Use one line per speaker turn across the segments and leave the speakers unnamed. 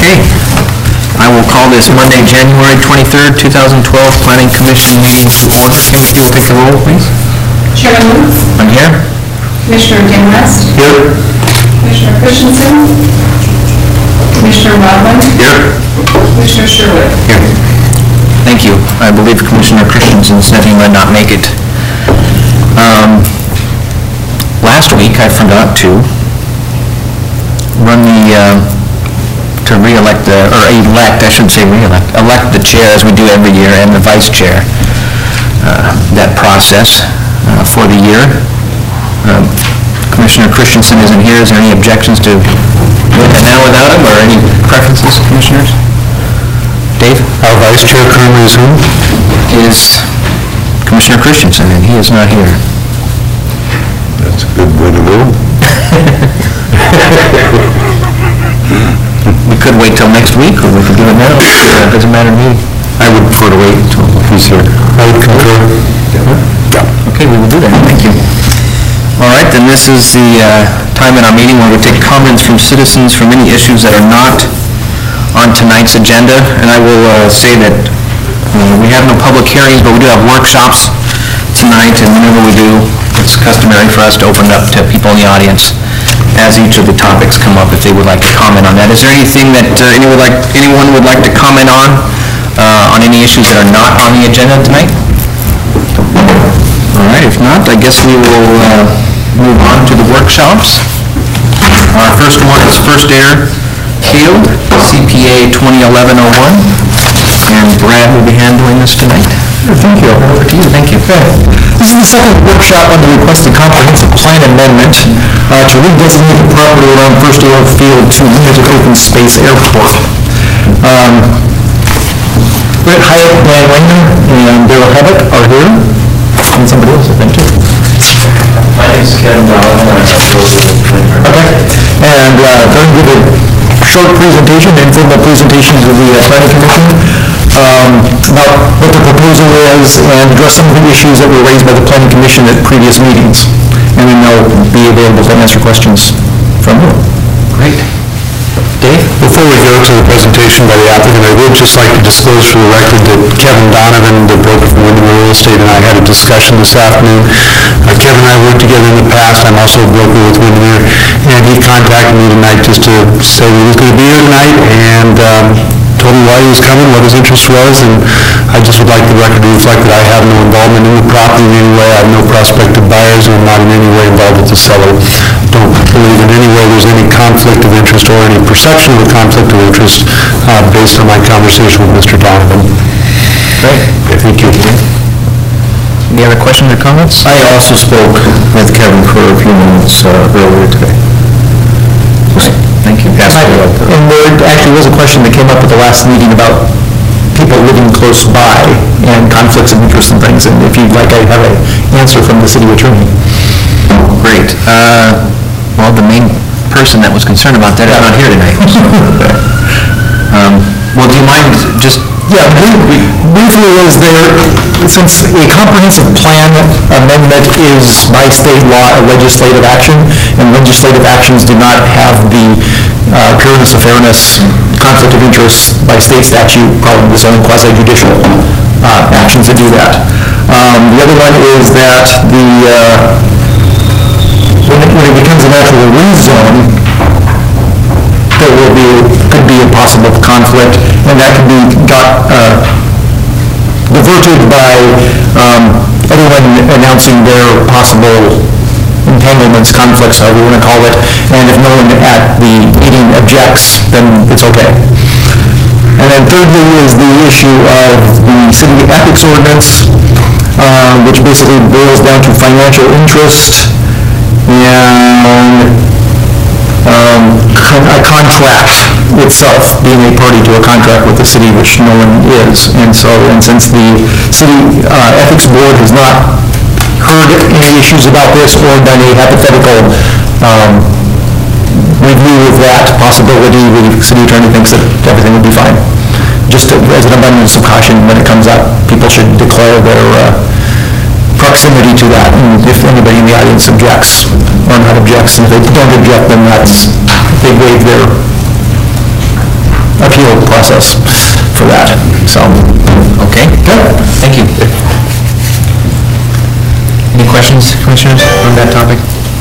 Okay. I will call this Monday, January 23rd, 2012 Planning Commission meeting to order. Kim, if you'll take the roll, please.
Chairman Woods.
I'm here.
Commissioner Dinwest.
Here.
Commissioner Christensen. Commissioner Rodman.
Here.
Commissioner Sherwood.
Here. Thank you. I believe Commissioner Christensen said he might not make it. Last week I forgot to run to re-elect elect the chair as we do every year, and the vice chair. That process for the year. Commissioner Christensen isn't here. Is there any objections to doing it now without him, or any preferences, commissioners? Dave?
Our vice chair currently is who?
Is Commissioner Christensen, and he is not here.
That's a good way to go.
We could wait till next week, or we could do it now. It doesn't matter to me.
I would prefer to wait until he's here. I would concur.
Yeah. Okay, we will do that. Thank you. All right, then this is the time in our meeting where we take comments from citizens from any issues that are not on tonight's agenda. And I will say that we have no public hearings, but we do have workshops tonight, and whenever we do, it's customary for us to open it up to people in the audience as each of the topics come up, if they would like to comment on that. Is there anything that anyone would like to comment on any issues that are not on the agenda tonight? All right, if not, I guess we will move on to the workshops. Our first one is First Airfield, CPA 2011-01, and Brad will be handling this tonight.
Thank you.
Over to you. Thank you.
This is the second workshop on the requested comprehensive plan amendment to redesignate the property around First Airfield to limited open space airport. Brett Hyatt, Dan Wagner, and Daryl Habit are here. And somebody else, I think, too.
My name is Kevin Donovan, and I'm
Okay. And they're going to give a short presentation, informal presentation to the Planning Commission about what the proposal is and address some of the issues that were raised by the Planning Commission at previous meetings. And then they'll be available to answer questions from you.
Great. Dave?
Before we go to the presentation by the applicant, I would just like to disclose for the record that Kevin Donovan, the broker from Windermere Real Estate, and I had a discussion this afternoon. Kevin and I worked together in the past. I'm also a broker with Windermere, and he contacted me tonight just to say he was going to be here tonight, and told me why he was coming, what his interest was, and I just would like the record to reflect that I have no involvement in the property in any way. I have no prospective buyers, and I'm not in any way involved with the seller. Don't believe in any way there's any conflict of interest or any perception of a conflict of interest based on my conversation with Mr. Donovan.
Great.
Thank you.
Any other questions or comments?
I also spoke with Kevin for a few minutes earlier today.
Thank you.
And there actually was a question that came up at the last meeting about people living close by and conflicts of interest and things, and if you'd like, I have an answer from the city attorney.
Great. Well, the main person that was concerned about that is not here tonight. Well, do you mind just...
Yeah, briefly is there, since a comprehensive plan amendment is by state law a legislative action, and legislative actions do not have the appearance of fairness, conflict of interest by state statute, probably the only quasi-judicial actions that do that. The other one is that when it becomes a natural rezone, there could be a possible conflict, and that can be diverted by everyone announcing their possible entanglements, conflicts, however you want to call it, and if no one at the meeting objects, then it's okay. And then thirdly is the issue of the city ethics ordinance, which basically boils down to financial interest and a contract itself, being a party to a contract with the city, which no one is. And since the city ethics board has not heard any issues about this or done a hypothetical review of that possibility, the city attorney thinks that everything would be fine. Just as an abundance of caution, when it comes up, people should declare their proximity to that, and if anybody in the audience objects or not objects, and if they don't object, then they waive their appeal process for that, so.
Okay, good, thank you. Any questions, Commissioners, on that topic?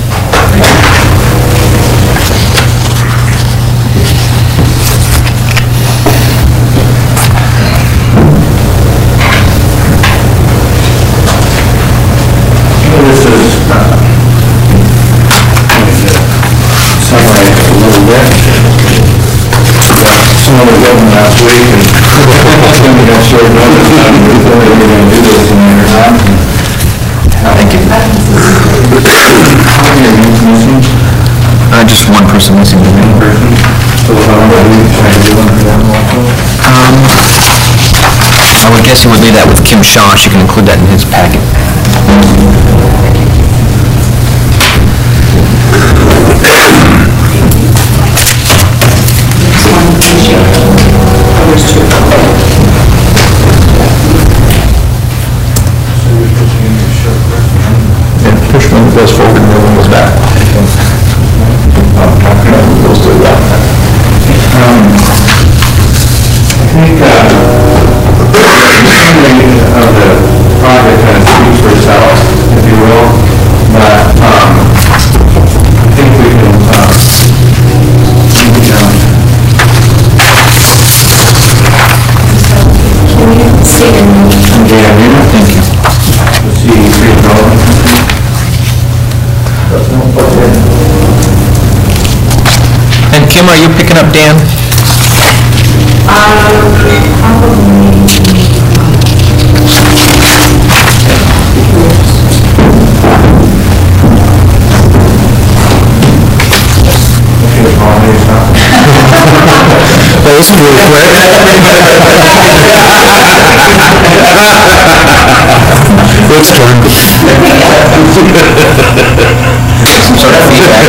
This is, summarize it a little bit. Some of the government last week, and we got short notice on whether we're going to do this in there or not.
Thank you.
How many are you missing?
Just one person missing.
One person? So how about we try to do one for them also?
I would guess you would leave that with Kim Shaw, she can include that in his packet.
Push one goes forward and the other one goes back. Those two are back.
I think, the summary of the project kind of speaks for itself, if you will, but, I think we can, thank you. Let's see, redevelopment.
And Kim, are you picking up Dan?
Well, this is really quick. It's turned.
Some sort of feedback.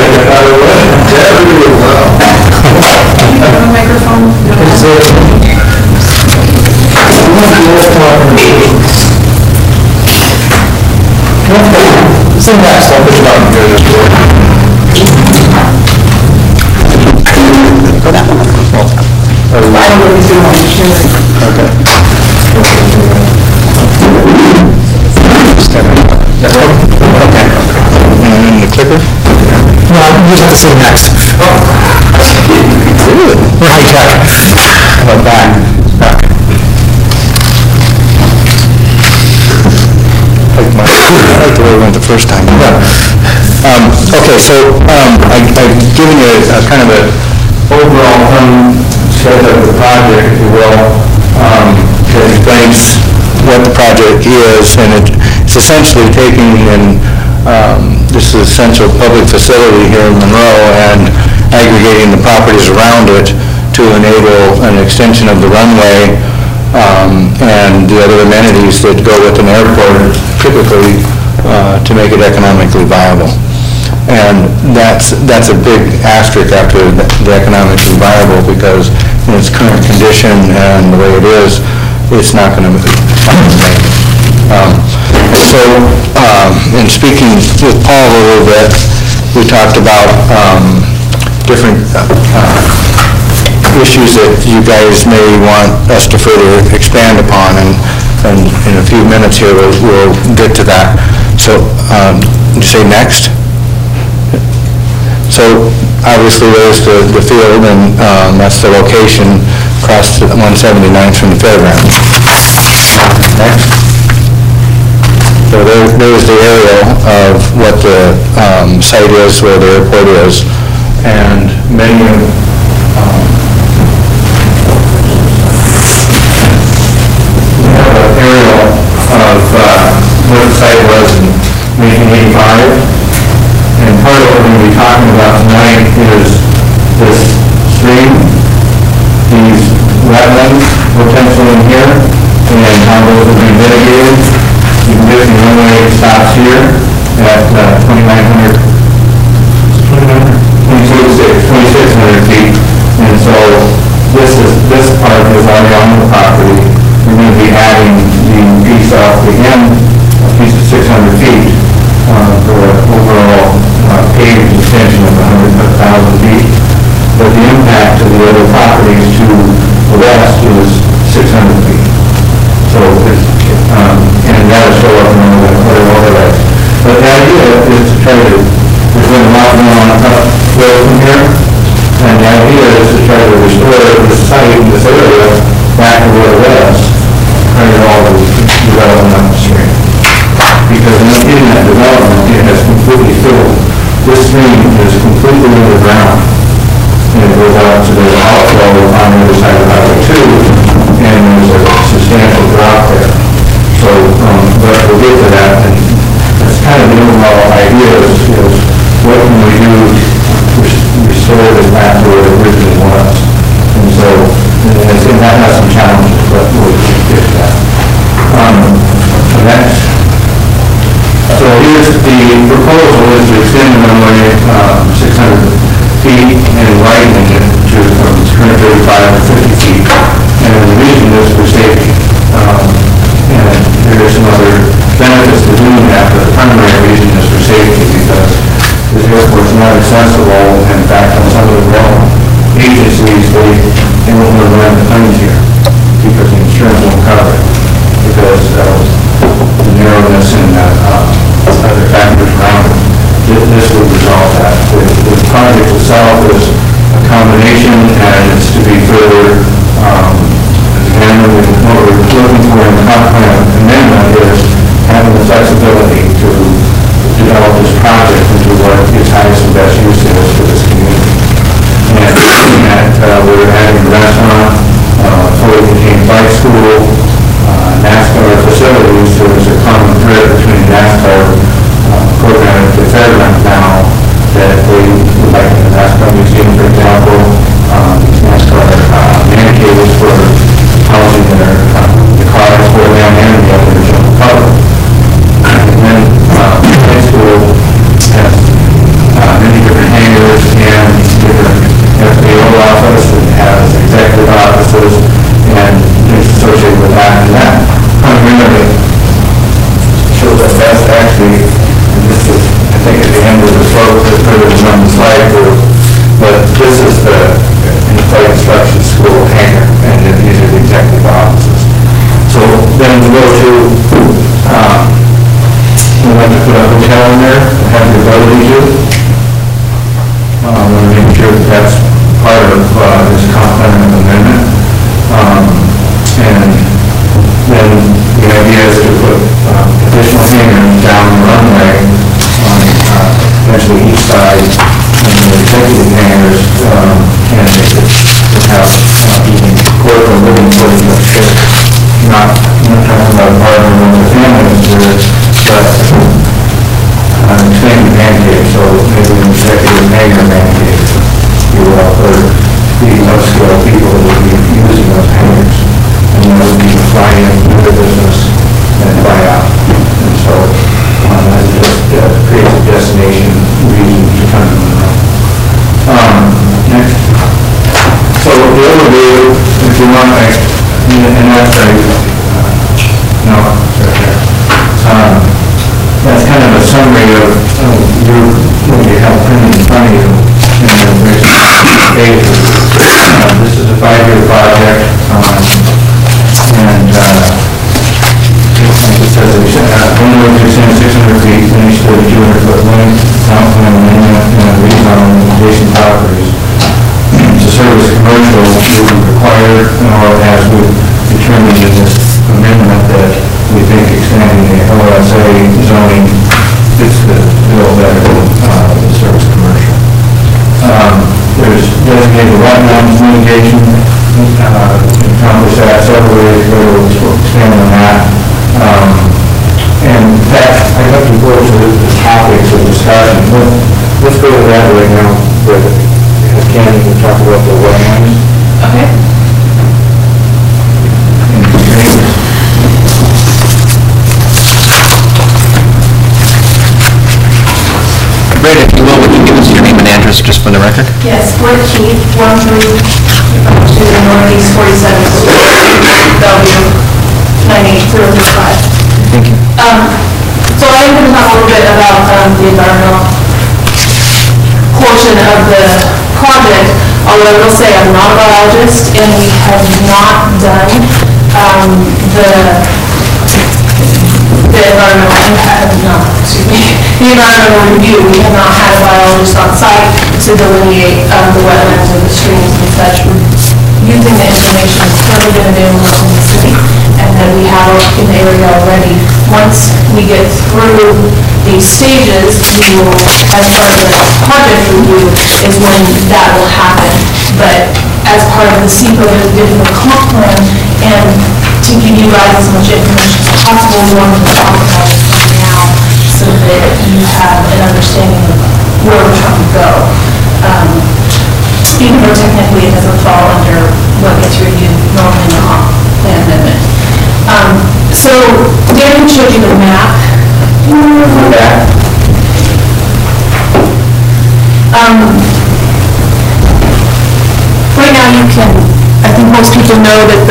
Microphone.
Sing that, so I'll push it out and go to Go that one. I don't know if you want to share. Okay. Okay. And the clicker? No, you just have to say next. Really? We're high tech. How about that? I like the way it went the first time. Okay, so I've given you a kind of a overall sketch of the project, if you will, that explains what the project is, and it's essentially taking this essential public facility here in Monroe and aggregating the properties around it to enable an extension of the runway and the other amenities that go with an airport, typically to make it economically viable. And that's a big asterisk after the economically viable, because in its current condition and the way it is, it's not going to make it. So, in speaking with Paul a little bit, we talked about different issues that you guys may want us to further expand upon, and in a few minutes here, we'll get to that. So, did you say next? So, obviously, there's the field, and that's the location across 179th from the fairgrounds. Next. So there's the aerial of what the site is, where the airport is, and many of we have an aerial of what the site was in 1985. And part of what we're going to be talking about tonight is this stream, these wetlands potential in here, and how those will be mitigated. The existing runway stops here at 2,600 feet. And so this part is already on the property. We're going to be adding the piece off the end, a piece of 600 feet for an overall paved extension of 100,000 feet. But the impact to the other properties to
tell you, there's been a lot going on uphill from here, and the idea is to try to restore the site, this area, back to where it was, prior to all the development upstream. Because in that development, it has completely filled, this stream is completely underground. And it goes out to the outflow on the other side of Highway 2, and there's a substantial drop there. So, but we'll get to that, and that's kind of the overall idea is what can we do to restore it back to where it originally was. And so, and that has some challenges, but we'll get to that. Next. So here's the proposal is to extend the runway 600 feet and widening it to from current 35 to 50 feet. And the reason is for safety. And there are some other benefits to doing that, but the primary reason is for safety because this airport's not accessible. In fact, on some of the rail agencies, they won't want to land the planes here because the insurance won't cover it because of the narrowness and other factors around it. This would resolve that. The project itself is a combination, and it's to be further examined. What we're looking for in the comp plan amendment is having the flexibility to develop this project into what its highest and best use is for this community. And looking at, we're adding a restaurant, fully contained bike school, NASCAR facilities, so there's a common thread between NASCAR program at the fairground now that they would like in the NASCAR museum, for example, NASCAR man cables for housing the cars for them and the original public. And then high school has many different hangars and different FAO office and has executive offices and things associated with that. And that primarily shows us that's actually, and this is, I think, at the end of the slope, that's further on the slide here, but this is the in-flight instruction school hangar, and then these are the executive offices. So then we go to, we want to put a hotel in there, have the ability to. We want to make sure that that's part of this comp plan amendment. And then the idea is to put additional hangars down the runway on essentially each side and the executive hangars, and they could have even court or living quarters upstairs. Not talking about apartment rooms or families, but an extended man cave, so maybe an executive hangar man cave, you will, for the upscale people that would be using those hangars. And you know, we can fly in, do the business, and fly out. And so that just creates a destination reason to come to Monroe. Next. So the overview, if you want, and that's right. No, it's right there. That's kind of a summary of what you have printed in front of you. And there's this is a 5-year project. And it says window to extend 600 feet, finish to 200-foot length, town plan amendment, and rezone adjacent properties. To service commercial will be required, or as we determined in this amendment that we think extending the OSA zoning fits the bill better than the service commercial. There's designated wetlands mitigation. Accomplish that several ways ago, we'll expand on that. And that, I hope to go to the topics of discussion. Let's go to that right now. Candy can talk about the wetlands.
Okay.
Brad, if you will, would you give us your name and address just for the record?
Yes, Fort Keith, 13 to the northeast 47th Street, Bellevue, 98035.
Thank you.
So I am going to talk a little bit about the environmental portion of the project, although I will say I'm not a biologist and we have not done the the environmental impact, the environmental review, we have not had a biologist on site to delineate the wetlands or the streams and such. We're using the information that's currently been available in the city and that we have in the area already. Once we get through these stages, we will, as part of the project review, is when that will happen. But as part of the CEQA, there's a different comp plan, and to give you guys as much information as possible, we want to talk about it now so that you have an understanding of where we're trying to go. Even though technically it doesn't fall under what gets reviewed normally in the comp plan amendment. So Dan showed you the map. Do you remember that? Right now you can, I think most people know that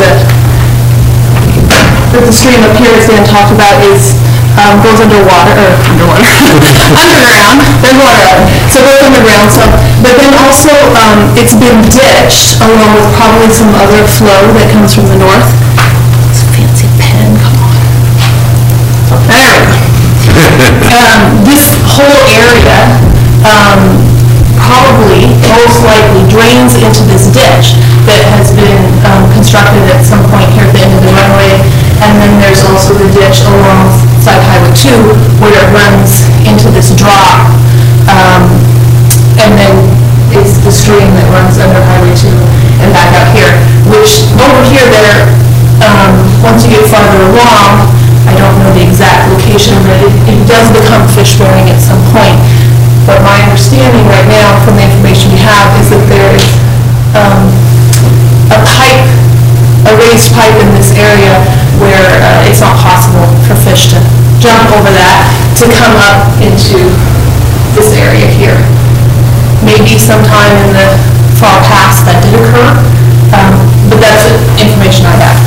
the stream up here, as Dan talked about, is goes underwater, or underground. There's water out. So it goes underground. So, but then also it's been ditched along with probably some other flow that comes from the north. It's a fancy pen, come on. There we go. This whole area probably, most likely, drains into this ditch that has been constructed at some point here at the end of the runway. And then there's also the ditch alongside Highway 2 where it runs into this drop. And then it's the stream that runs under Highway 2 and back out here, which over here there, once you get farther along, I don't know the exact location, but it does become fish-bearing at some point. But my understanding right now from the information we have is that there is a raised pipe in this area where it's not possible for fish to jump over that to come up into this area here. Maybe sometime in the far past that did occur, but that's the information I have.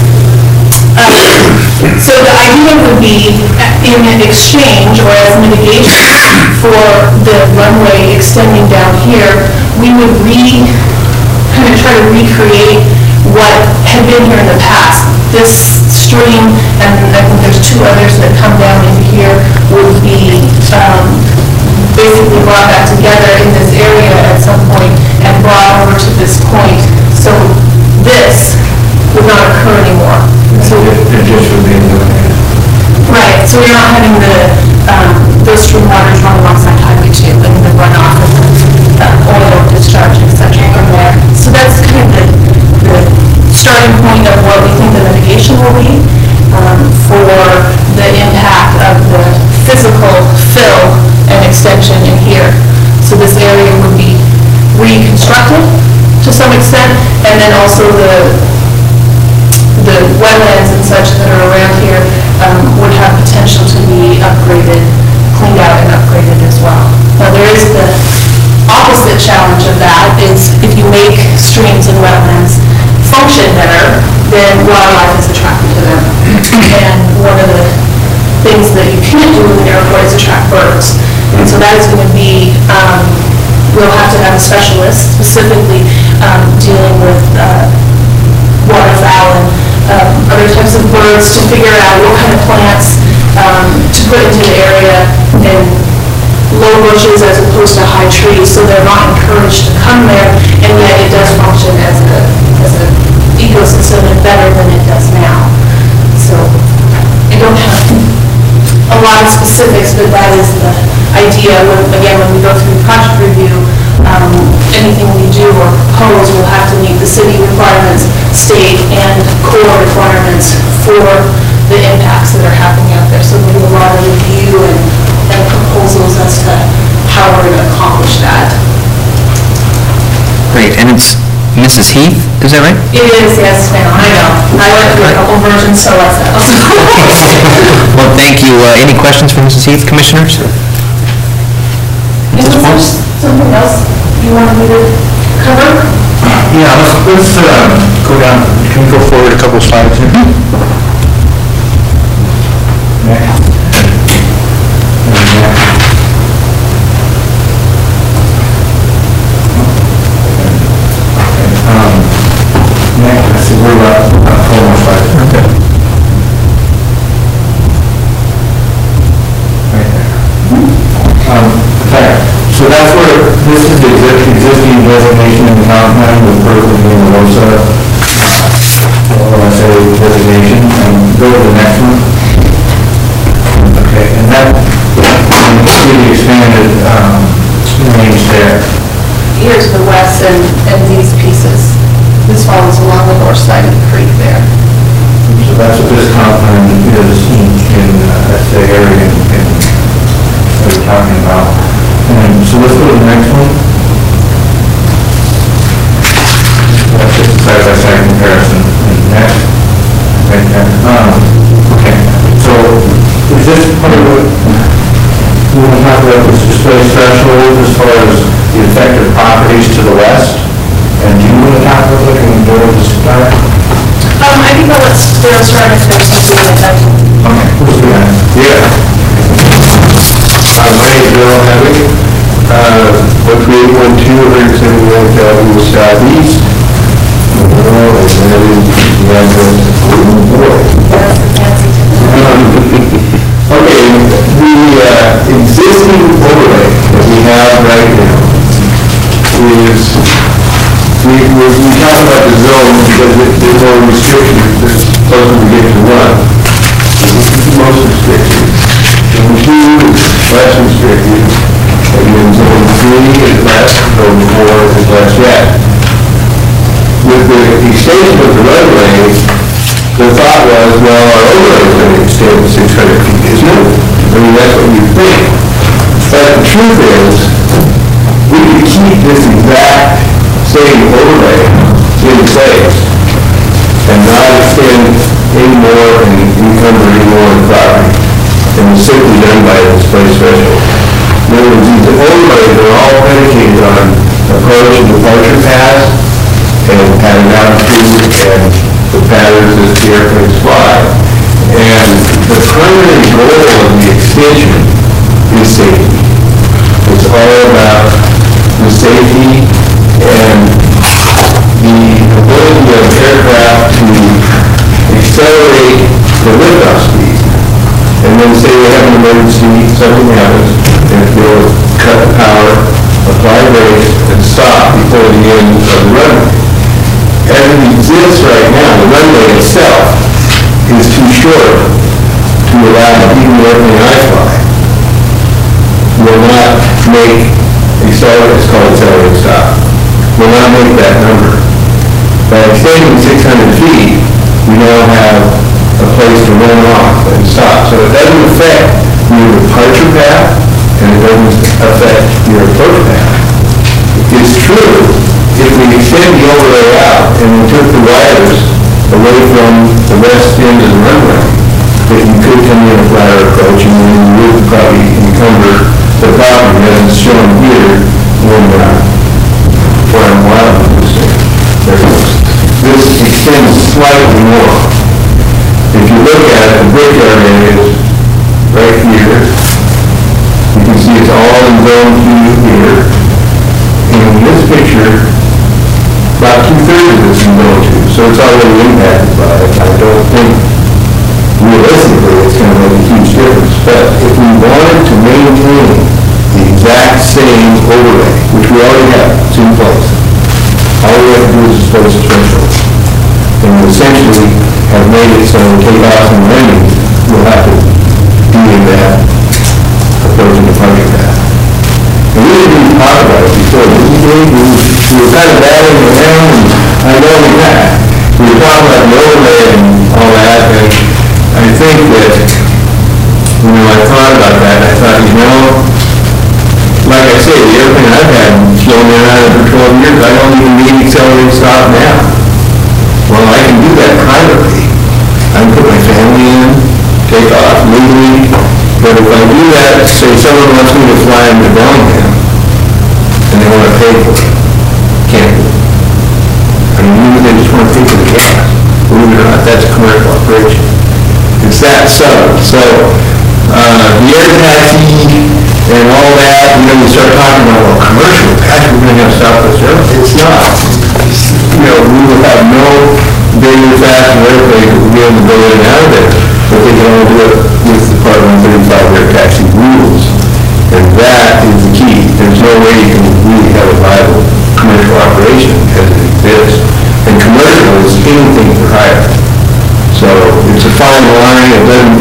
So the idea would be in exchange or as mitigation for the runway extending down here, we would kind of try to recreate what had been here in the past. This stream, and I think there's two others that come down into here, would be basically brought back together in this area at some point and brought over to this point. So this would not occur anymore.
So the ditch would be eliminated.
Right, so we're not having those stream waters run alongside Highway 2 and the runoff of the oil discharge, et cetera, from there. So that's kind of the starting point of what we think the mitigation will be for the impact of the physical fill and extension in here. So this area would be reconstructed to some extent, and then also the wetlands and such that are around here would have potential to be upgraded, cleaned out and upgraded as well. Now there is the opposite challenge of that is if you make streams and wetlands function better, then wildlife is attracted to them. And one of the things that you can't do with an airport is attract birds. And so that is going to be, we'll have to have a specialist specifically dealing with waterfowl and other types of birds to figure out what kind of plants to put into the area and low bushes as opposed to high trees, so they're not encouraged to come there, and yet it does function as an ecosystem and better than it does now. So I don't have a lot of specifics, but that is the idea. Again, when we go through project review, anything we do or propose will have to meet the city requirements, state and core requirements for the impacts that are happening out there. So we do a lot of review and proposals as to how we're going to accomplish that.
Great, and it's Mrs. Heath, is that right?
It is, yes, ma'am. I know. I went through a couple versions, so I said.
Well, thank you. Any questions for Mrs. Heath, commissioners?
Is there something else you wanted me to cover?
Yeah, let's go down, can we go forward a couple slides here? Next. Next, I see we're about 4 more slides. Okay. So that's where, this is the existing designation in the comp plan with Berkeley being the LoSA, LSA designation, and go to the next one. Okay, and that, you can see the expanded range there.
Here's the west and these pieces. This follows along the north side of the creek there.
So that's what this comp plan is in, that's the area that we're talking about. And so let's go to the next one. That's just a side-by-side comparison. And next, right there. Okay, so is this part of what we want to talk about, this display threshold as far as the affected properties to the west? And do you want to talk about looking at the start?
I think I'll let Daryl start if there's something like that.
Okay, let's do that.
Yeah. My name is Bill Henry. 13812, 171 Avenue Southeast. And that is the address.
That's the fancy term.
Okay, the existing overlay that we have right now is, we talk about the zone because there's no restrictions the closer we get to one. This is the most restricted. Zone 2 is less restricted. And then zone 3 is less, zone 4 is less yet. With the extension of the roadway, the thought was, well, our overlay is going to extend 600 feet, isn't it? I mean, that's what you think. But the truth is, we could keep this exact same overlay in place and not extend any more and encumber any more of the property. And it's simply done by the display threshold. In other words, these overlays are all predicated on approach and departure paths and pattern altitude and the patterns that the airplanes fly. And the primary goal of the extension is safety. It's all about the safety and the ability of aircraft to accelerate the liftoff speed. And then say we have an emergency, something happens, and we'll cut the power, apply brakes, and stop before the end of the runway. As it exists right now, the runway itself is too short to allow even the airplane I fly. Will not make accelerate, it's called accelerate stop, will not make that number. By extending 600 feet, we now have a place to run off and stop. So it doesn't affect your departure path, and it doesn't affect your approach path. It's true, if we extend the overlay out and we took the wires away from the west end of the runway, that you could come in a flatter approach and then you would probably encumber the property as it's shown here in Fort Wild. This extends slightly more. If you look at it, the brickyard area is right here. You can see it's all in zone 2 here. And in this picture, about 2/3 of this is zone 2, so it's already impacted by it. I don't think realistically it's going to make a huge difference. But if we wanted to maintain the exact same overlay, which we already have, it's in place, all we have to do is displace the threshold. And we essentially have made it so takeoffs and landings will have to be in that approach and departure path. And we didn't even talk about it before. We were kind of battling around, and I know we had. We were talking about the overlay and all that, and I think that, I thought about that, and I thought, like I say, the airplane I've had flown in and out of for 12 years, I don't even need accelerated stop now. Well, I can do that privately. I can put my family in, take off legally, but if I do that, say someone wants me to fly into Bellingham, and they want to pay for it, can't do it. I mean, even if they just want to pay for the gas, believe it or not, that's a commercial operation. It's that subtle. So, the air taxi and all that, we start talking about, well, commercial, gosh, we're going to have Southwest Airlines. It's not. We will have no bigger, faster airplane that will be able to go in and out of there, but they can only do it with the Part 135 air taxi rules. And that is the key. There's no higher. So it's a fine line, it doesn't,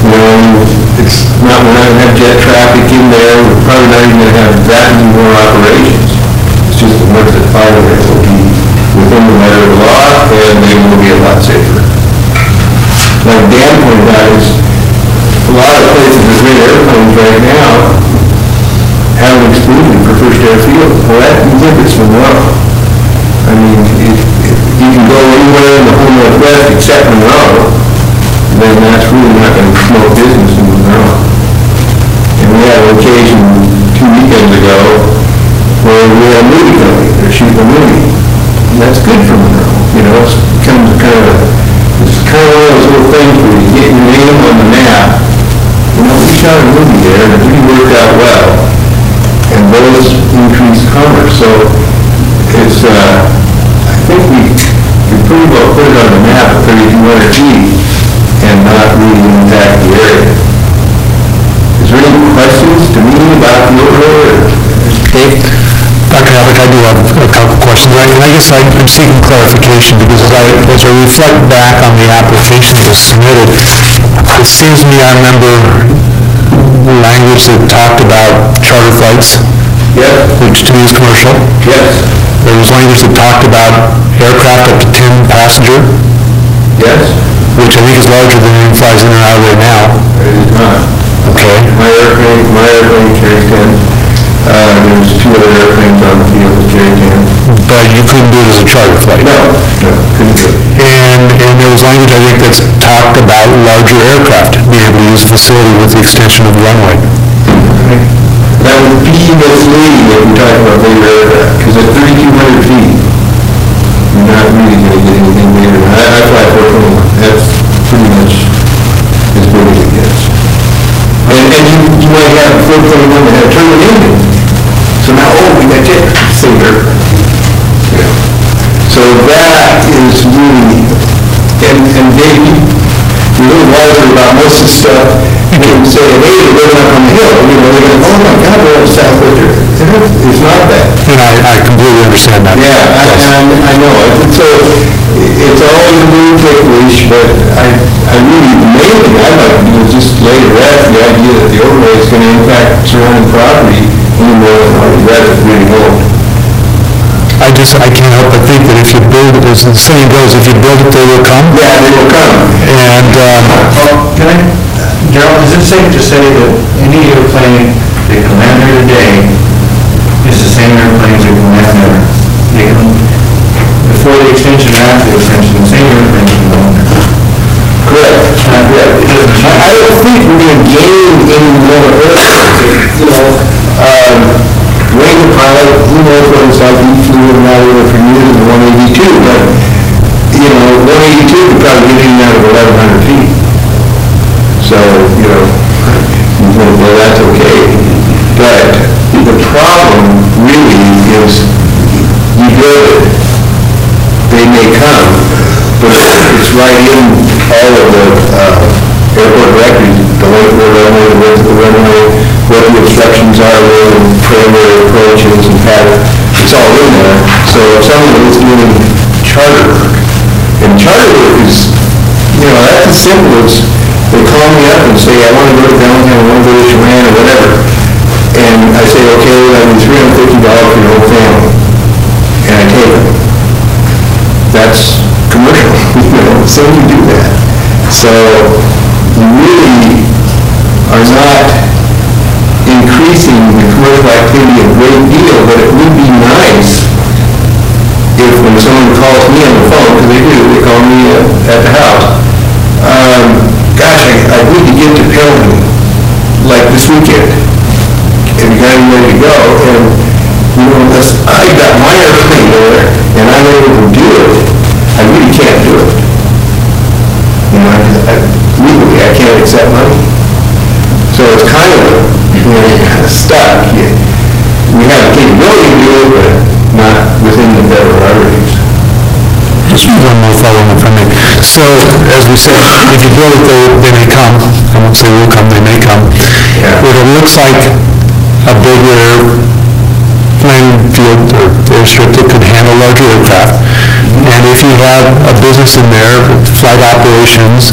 it's not, we're not gonna have jet traffic in there, we're probably not even gonna have that many more operations. It's just the ones that follow it will be within the letter of the law, and they will be a lot safer. Like Dan pointed out, is a lot of places that rent airplanes right now have an exclusion for first airfield. Well, that inhibits Monroe. I mean, if you can go anywhere in the whole Northwest except Monroe, then that's really not going to promote business in Monroe. And we had an occasion 2 weekends ago where we had a movie company, they're shooting a movie. And that's good for Monroe. It's becomes kind of one of those little things where you get your name on the map. We shot a movie there and it really worked out well. And those increase commerce. So it's, I think we pretty well put it on the map at 3,200 feet and not really impact the area. Is there any questions to me about the overlay?
Dave?
Dr. Havik, I do have a couple questions, and I guess I'm seeking clarification because as I reflect back on the application that was submitted, it seems to me I remember language that talked about charter flights,
Yes.
which to me is commercial.
Yes.
There was language that talked about aircraft up to 10 passenger,
Yes.
which I think is larger than anything flies in or out of there now.
It is not.
Okay.
My airplane carries 10. There's 2 other airplanes on the field that carry 10.
But you couldn't do it as a charter flight.
No, couldn't do it.
And there was language, I think, that's talked about larger aircraft, being able to use the facility with the extension of the runway.
That would be misleading if we're talking about bigger aircraft, because at 3,200 feet, you're not really going to get anything bigger. I fly 421. That's pretty much as big as it gets. And you might have 421 that have a turbine engine. So now, we got jet saver. So that is really, and Dave, you're a little wiser about most of the stuff. You can say, hey, they're going up on the hill. They're going, oh my God, we're up Southwest. It's not that.
And I completely understand that.
Yeah, I know. So it's all in the new ticklish, but I really, the main thing I'd like to do is just lay to rest the idea that the overlay is going to impact surrounding property any more than what the rest really won't.
I can't help but think that if you build it, as the saying goes, if you build it, they will come.
Yeah, they will come.
And,
Can I, Gerald, is it safe to say that any airplane that can land there today is the same airplanes that can land there? They can, before the extension and after the extension, the same airplanes can land there.
Correct. I don't think we're going to gain any more airplanes. Wayne the pilot, he knows what it's like. He flew in and out of there for years in the 182, but, 182 could probably get in and out of 1,100 feet. So, well, that's okay. But the problem really is you build it, they may come, but it's right in all of the airport records, the length of the runway, the width of the runway, what the obstructions are, where the primary approaches and pattern. It's all in there. So if someone is doing charter work, and charter work is, that's as simple as they call me up and say, I want to go to downtown, I want to go to Chelan or whatever. And I say, okay, that means $350 for your whole family. And I take them. That's commercial. So you do that. So you really are not increasing the commercial activity a great deal, but it would be nice if when someone calls me on the phone, because they call me at the house, gosh, I need to get to Pelham, like this weekend. Have you got any ready to go? And, I got my airplane there, and I'm able to do it. I really can't do it. Legally, I can't accept money. So it's kind of stuck. We have the capability to do it, but not within the federal priorities.
just one more follow-up from me. So, as we said, if you build it, they may come. I won't say will come, they may come.
Yeah.
If it looks like a bigger plane field or airstrip that could handle larger aircraft, and if you have a business in there, flight operations.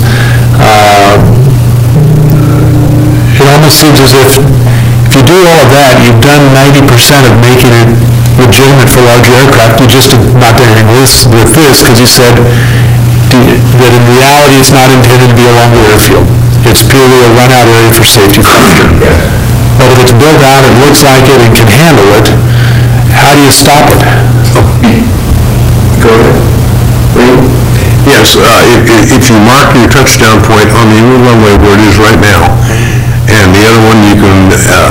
It almost seems as if you do all of that, you've done 90% of making it legitimate for larger aircraft. You just did not do anything with this, because you said that in reality it's not intended to be along the airfield. It's purely a run-out area for safety factor. But if it's built out, it looks like it, and can handle it, how do you stop it?
Go ahead.
Yes, if you mark your touchdown point on the new runway where it is right now, and the other one you can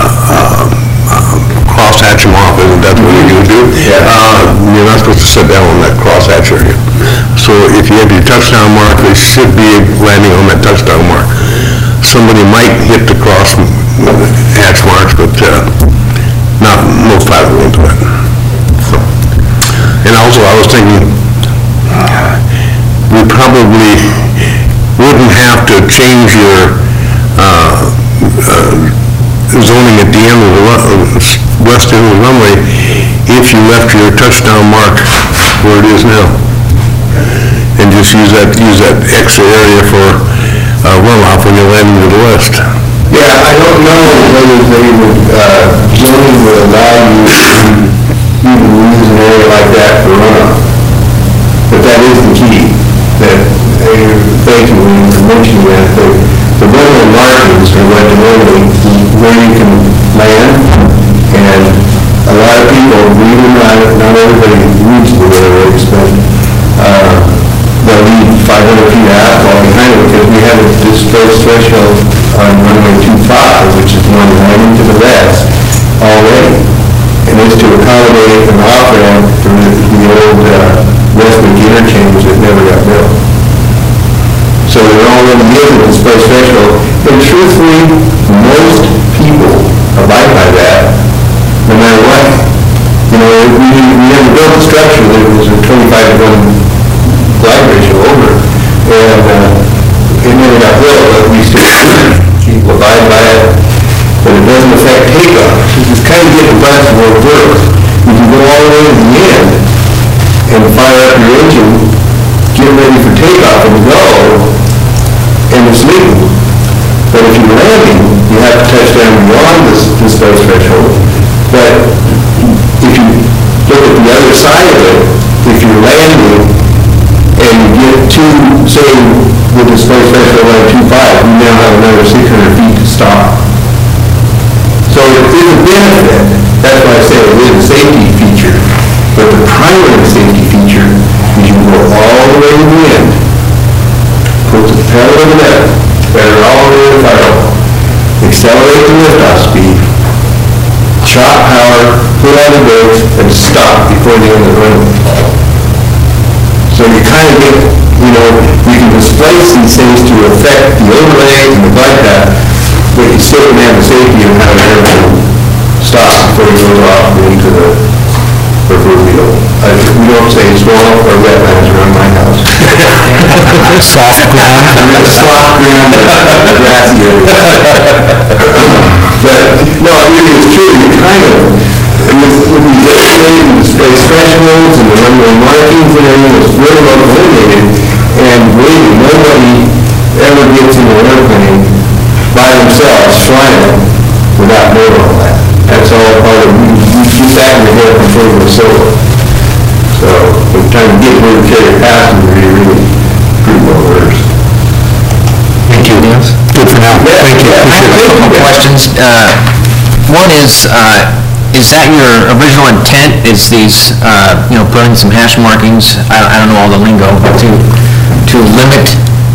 cross-hatch them off, and that's what you're going to do. You're not supposed to sit down on that cross-hatch area. So if you have your touchdown mark, they should be landing on that touchdown mark. Somebody might hit the cross-hatch marks, but most pilots won't do that. And also, I was thinking, we probably wouldn't have to change your zoning at the end of the west end of the runway if you left your touchdown mark where it is now, and just use that extra area for runoff when you're landing to the west.
Yeah, I don't know whether they would, zoning would allow you to even use an area like that for runoff. But that is the key, that, thank you, William, for mentioning that. The runway markings are what delineate where you can land, and a lot of people, believe it or not everybody reads the runways, but they'll leave 500 feet of asphalt behind it, because we have a displaced threshold on runway 25, which is the one landing to the west already. And it's to accommodate an off-ramp for the old Westwick interchange that never got built. So they're already using the displaced threshold. And truthfully, most people abide by that, no matter what. You know, we never built a structure that was a 25-to-1 glide ratio over. And it never got built, but we still people abide by it. But it doesn't affect takeoff. It's kind of getting back to where it works. You can go all the way to the end and fire up your engine, get ready for takeoff and go, and it's legal. But if you're landing, you have to touch down beyond this displaced threshold. But if you look at the other side of it, if you're landing and you get to, say, the displaced threshold at 2.5, you now have another 600 feet to stop. So it is a benefit. That's why I say it is a safety feature. But the primary safety feature is you go all the way to the end, put the pedal to the metal, better all the way to the firewall, accelerate the liftoff speed, chop power, put on the brakes, and stop before the end of the runway. So you kind of get, you can displace these things to affect the overlay and the glide path, but you still can have the safety of having everything stop before it goes off into the proverbial. We don't say swamp or wetlands around my house.
Soft ground?
Soft ground, grassy area. But, no, it really is true. You kind of, with these airplanes and displaced thresholds and the runway markings and everything, it's really well delineated. And really, nobody ever gets in an airplane by themselves flying without knowing all that. That's all part of, we keep that in the head before we go solo. So, by the time you get where to carry a passenger, you're really pretty well versed.
Thank you. Good for now. Thank you.
I have a couple of questions. One is that your original intent, is these, putting some hash markings, I don't know all the lingo, but to limit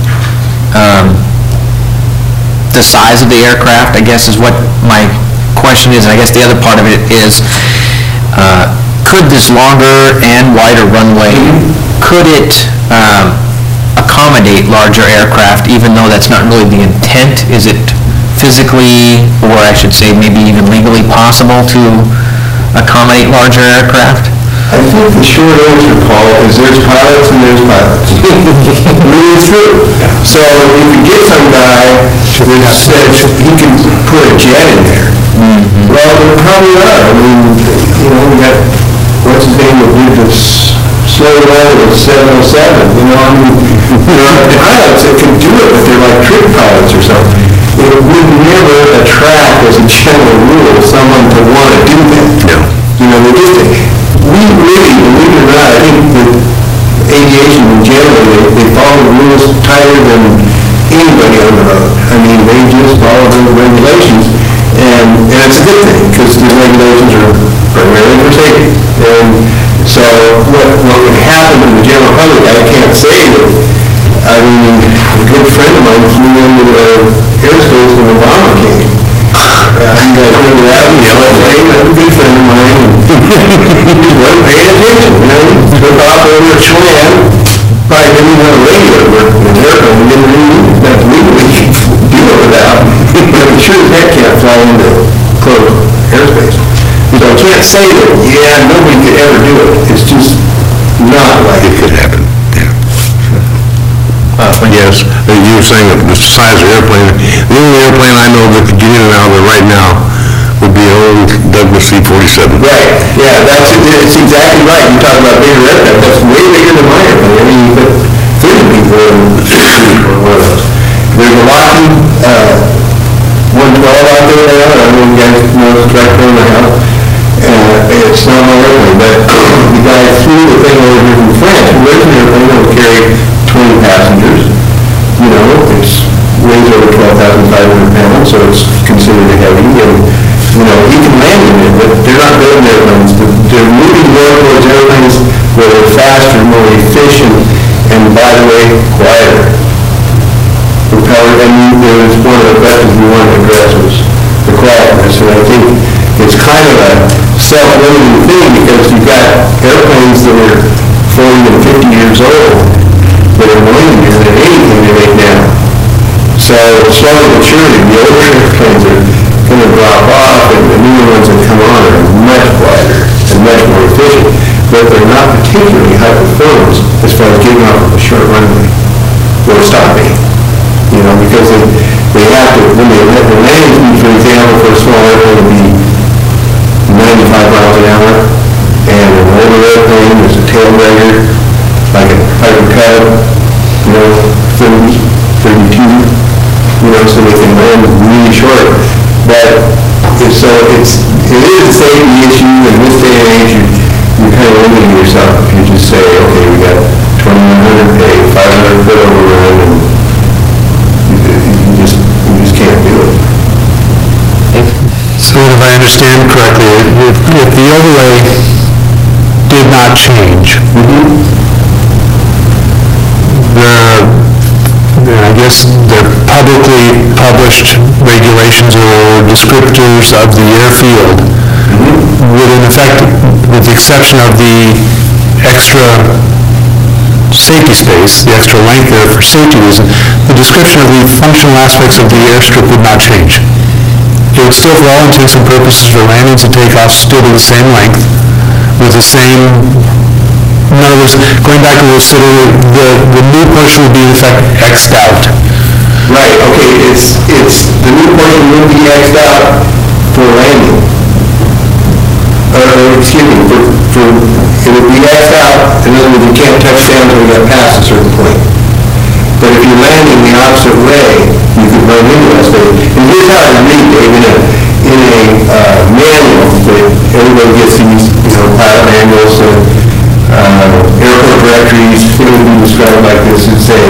the size of the aircraft, I guess, is what my question is. And I guess the other part of it is, could this longer and wider runway, could it accommodate larger aircraft, even though that's not really the intent? Is it physically, or I should say maybe even legally possible to accommodate larger aircraft?
I think the short answer, Paul, is there's pilots and there's pilots. Really true. So if you get some guy that says he can put a jet in there, well, there probably are. I mean, we got, what's his name, that did this slow roll at 707, you know, I mean, there are pilots that can do it, but they're like trick pilots or something. It would never attract, as a general rule, someone to want to do that.
No.
You know, we really, believe it or not, I think that aviation in general, they follow the rules tighter than anybody on the road. I mean, they just follow the regulations, and it's a good thing, because the regulations are primarily for safety. And so what would happen in the general public, I can't say that. I mean, a good friend of mine flew into the airspace when Obama came. You guys remember that? A good friend of mine. He wasn't paying attention, you know? He took off over a Schwan. Probably didn't even have a radio to work in the airplane. He didn't really have to legally deal with that. But I'm sure that can't fly into closed airspace. So I can't say that, yeah, nobody could ever do it. It's just not like
It could happen, yeah. Yes, you were saying that the size of the airplane, the only airplane I know that could get in and out of it right now would be an old Douglas C-47.
Right, yeah, it's exactly right. You talk about bigger aircraft, that's way bigger than my airplane. I mean, you put 30 people in one of those. There's a Lockheed 112 out there now, I don't know if you guys know the tractor on the house. It's not my airplane, but the guy flew the thing over here from France. Originally, airplane that would carry 20 passengers. You know, it weighs over 12,500 pounds, so it's considered heavy. And, you know, he can land in it, but they're not building airplanes. They're moving more towards airplanes where they're faster, more efficient, and, by the way, quieter. Propeller, and there was one of the questions we wanted to address was the quietness, and I think it's kind of a self-limiting thing because you've got airplanes that are 40 and 50 years old that are noisier than anything they make now. So slowly but surely, the older airplanes are going to drop off, and the newer ones that come on are much quieter and much more efficient, but they're not particularly high performance as far as getting off of a short runway or stopping. You know, because they have to, when they let the landing speed, for example, for a small airplane would be 95 miles an hour, and an older airplane, there's a tail dragger, like a Piper Cub, you know, 30, 32, you know, so they can land really short. But, it is a safety issue, in this day and age, you're kind of limiting yourself if you just say, okay, we got 2,100 pay, 500 foot overrun, and you just can't do it.
So if I understand correctly, if the overlay did not change, I guess the publicly published regulations or descriptors of the airfield would in effect, with the exception of the extra safety space, the extra length there for safety reasons, the description of the functional aspects of the airstrip would not change. It would still, for all intents and purposes, for landings and takeoffs, still be the same length, with the same, in other words, going back to the new portion would be in effect X'd out.
Right, okay, the new portion will be X'd out for landing. Excuse me, it would be X'd out, in other words, you can't touch down until you get past a certain point. But if you're landing the opposite way, you could run into that space. And here's how I read, Dave, in a manual that everybody gets these, pilot manuals and airport directories, it would be described like this. It'd say,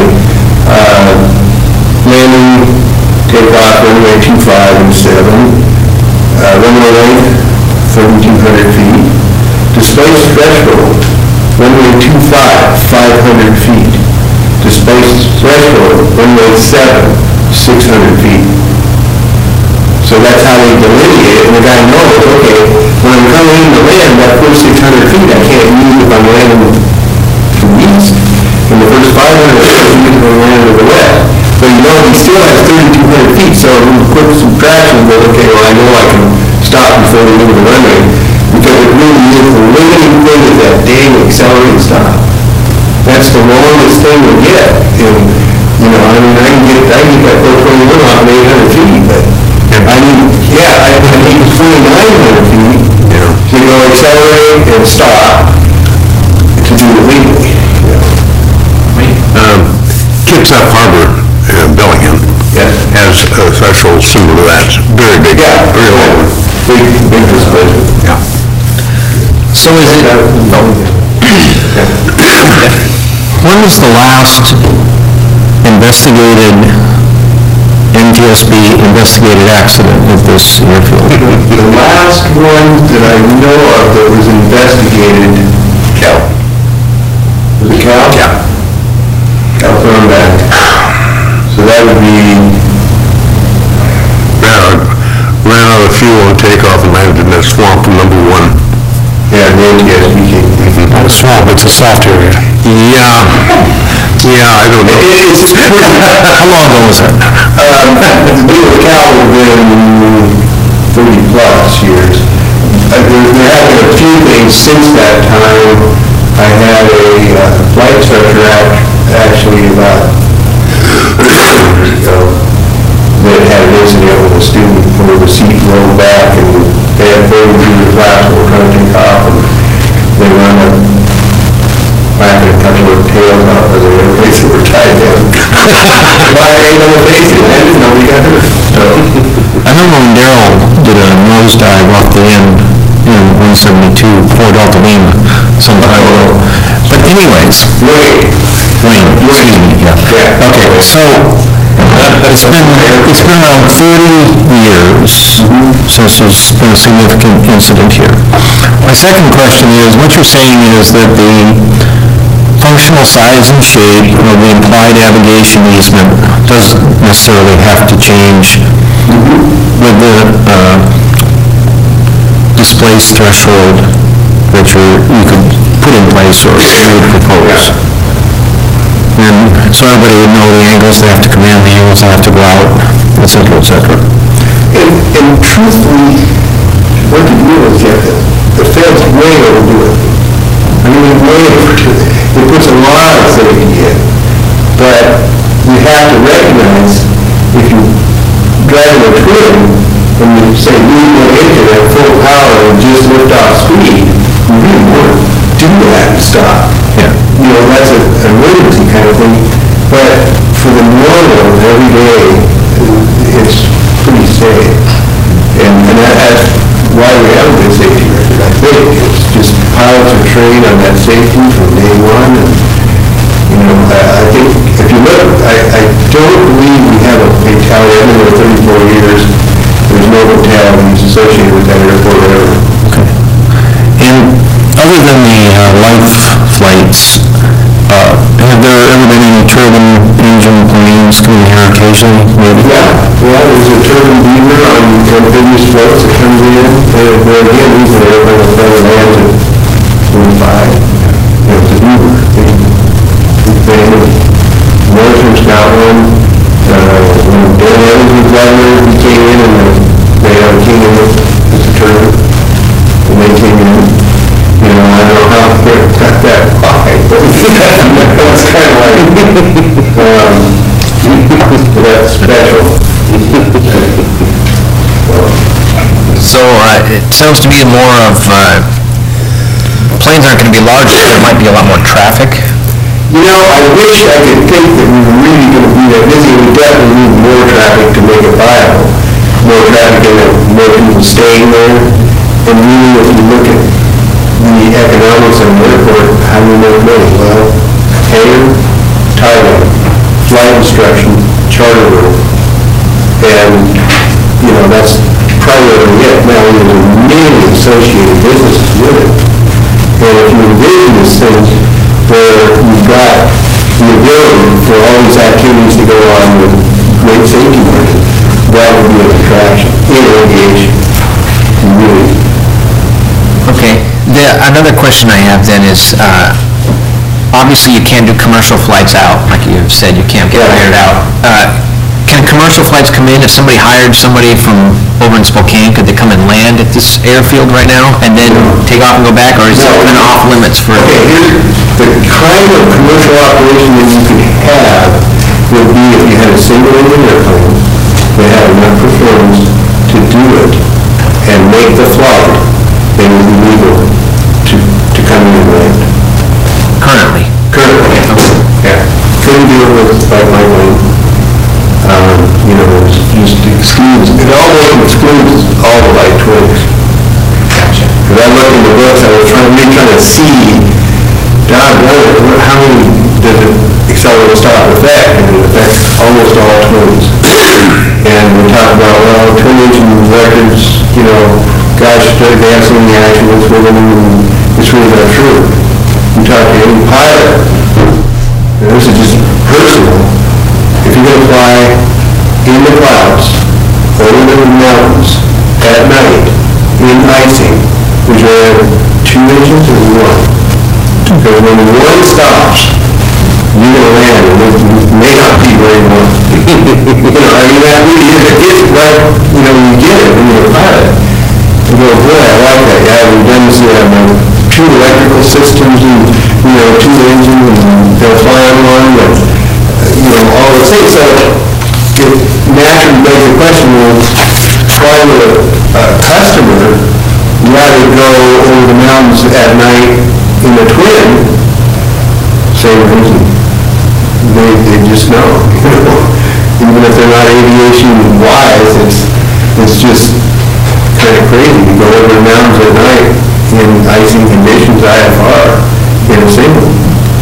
landing, takeoff, runway 25 and 7, runway length, 3,200 feet, displaced threshold, runway 25, 500 feet. Displaced threshold, runway 7, 600 feet. So that's how they delineate it, and the guy knows, okay, when I'm coming in to land, that first 600 feet I can't use if I'm landing from east, and the first 500 feet I can use if I'm landing to the west. But he still has 3,200 feet, so we put some traction and go, okay, well, I know I can stop before we leave the runway, because it really is the limiting thing is that dang accelerated stop. That's the longest thing we get. And, I mean, I can get that 421 off at 800 feet, but I need 2,900 feet to go accelerate and stop to do it legally.
Kitsap Harbor, Bellingham,
Yes.
has a threshold similar to that. It's very big,
Yeah.
very low.
Big displacement.
Yeah.
So is it, when was the last investigated, NTSB investigated accident at this airfield?
The last one that I know of that was investigated,
Cal.
was it Cal?
Yeah.
Cal Thornback. So that would be,
Ran out of fuel on takeoff and landed in that swamp from number 1.
yeah, the NTSB.
Not a swamp, it's a soft area.
Yeah, I don't know.
How long ago was that?
The deal with Cal would have been 30-plus years. There have been a few things since that time. I had a flight instructor actually about 3 years ago that had an incident with a student where the seat rolled back and they had fallen through the flaps and were trying to take off and they wound up back in a couple of tails out of the airplanes that were tied down. Why ain't no facing? I didn't know we got hurt. So,
I remember when Darrell did a nosedive off the end in 172, Fort Delta Lima, some time ago. But anyways, Wayne, excuse me, yeah. Okay, so, it's been around 40 years since there's been a significant incident here. My second question is, what you're saying is that the functional size and shape of the implied navigation easement doesn't necessarily have to change with the displaced threshold that you could put in place or you would propose. And so everybody would know the angles they have to command, the angles they have to go out, et cetera, et cetera.
and truthfully, what the deal is, Jeff, the feds way overdo it. I mean, way overdo it. It puts a lot of safety in. But you have to recognize, if you drive a twin, and you say, we want to enter at full power and just lift off speed, you really want to do that and stop.
Yeah.
You know, that's an emergency kind of thing. But for the normal, everyday, it's pretty safe. And that's why we have a good safety record, I think. It's just pilots are trained on that safety from day one. And, you know, I think if you look, I don't believe we have a fatality. I've been there 34 years. There's no fatalities associated with that airport ever.
Okay. And other than the life flights, have there ever been any turbine engine planes coming here occasionally, maybe?
Yeah, there's a turbine beamer on amphibious floats that comes in. They're again, these are airplanes that land at 45. You know, it's a beamer. Big thing. Northern Scotland, when Dan Evans was governor, he came in and they had a king in it, it's a turbine. And they came in, you know, I don't know how they cut that high, but that's kind of like, that's special.
So it sounds to me more of, planes aren't going to be large, but there might be a lot more traffic.
You know, I wish I could think that we were really going to be that busy. We definitely need more traffic to make it viable. More traffic and more people staying there. And really, if you look at the economics of an airport, how do we make money? Well, hangar, title, flight instruction, charter room. And, you know, that's primarily it. Now, there's many associated businesses with it. And if you envision this thing where you've got the ability for all these activities to go on with great safety margin, that would be an attraction in aviation. Really.
Okay. Another question I have then is, obviously you can't do commercial flights out, like you said, you can't get hired out. Can commercial flights come in if somebody hired somebody from over in Spokane? Could they come and land at this airfield right now and then take off and go back, or is it kind of off limits for?
Okay, here's the kind of commercial operation that you could have would be if you had a single engine airplane that had enough performance to do it and make the flight, then it would be legal to come in and land. same deal with like my lane. You know, it just excludes, it almost excludes all the light twigs. Because I looked in the books, I was trying to see, how many does it accelerate stop effect, and it affects almost all twins. And we talk about, well, twin engine records, you know, guys started dancing in the accidents with them, and it's really not true. You talk to any pilot, and this is just personal, if you're going to fly in the clouds, over the mountains, at night, in icing, would you have 2 engines or 1? Because when one stops, you're going to land, and it may not be very one. You know, I mean, that really is, it's right, you know, you get it when you're a pilot. You go, boy, I like that, yeah, we've done this, 2 electrical systems, and, you know, 2 engines, and they'll fly on one, and, you know, all those things. So, it naturally begs the question, well, why would a customer rather go over the mountains at night in the twin, same reason. They just know, you know, even if they're not aviation wise, it's just kind of crazy to go over the mountains at night in icing conditions, IFR, in a single.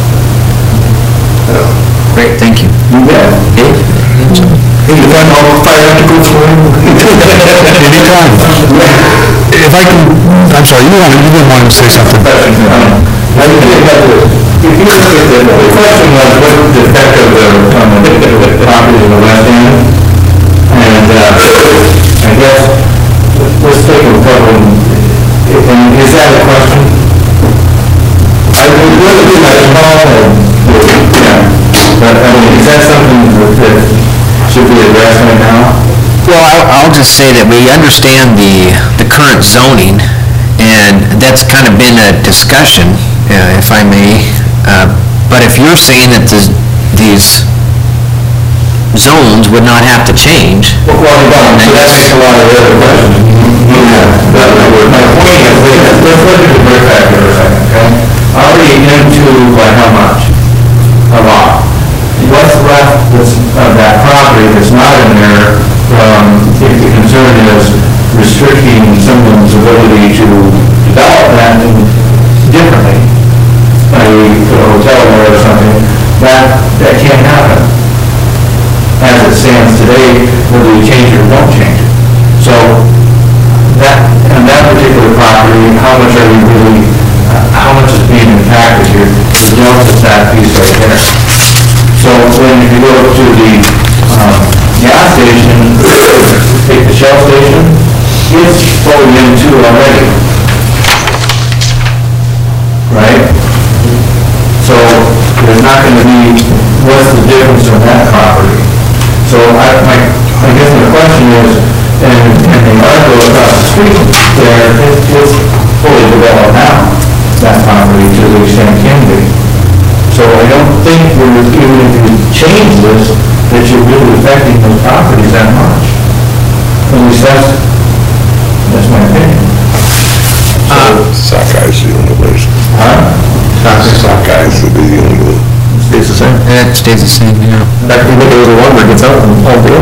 Great, thank you.
You bet.
Dave?
Hey, if I have to go for it?
Anytime. If I can, I'm sorry, you didn't want to say something.
I think that if you look at the question was what the effect of the property in the west end, and I guess let's take a couple. And is that a question? I would really do that small, yeah. But I mean, is that something that should be addressed right now?
Well, I'll just say that we understand the current zoning, and that's kind of been a discussion, if I may. But if you're saying that these zones would not have to change...
Well, so that makes a lot of other questions. My point is, let's look at the brick factor for a second, okay? Already into, by how much? A lot. What's left of that property that's not in there, if the concern is restricting someone's ability to develop that differently, i.e. put a hotel there or something, that can't happen. As it stands today, whether you change it or don't change it. So, on that particular property, how much is being impacted here? The delta's that piece right there. So when if you go to the gas station, take the Shell station, it's fully into already. Right? So there's not going to be, what's the difference in that property? So I guess the question is, and the article across the street there, it's fully developed now, that property to the extent it can be. So I don't think even if you change this, that you're really affecting those properties that much. At least that's my opinion.
Sockeyes the only place. Sockeyes would be the only one.
Stays the same? It stays the same, yeah.
That could be a little longer, gets out and all good.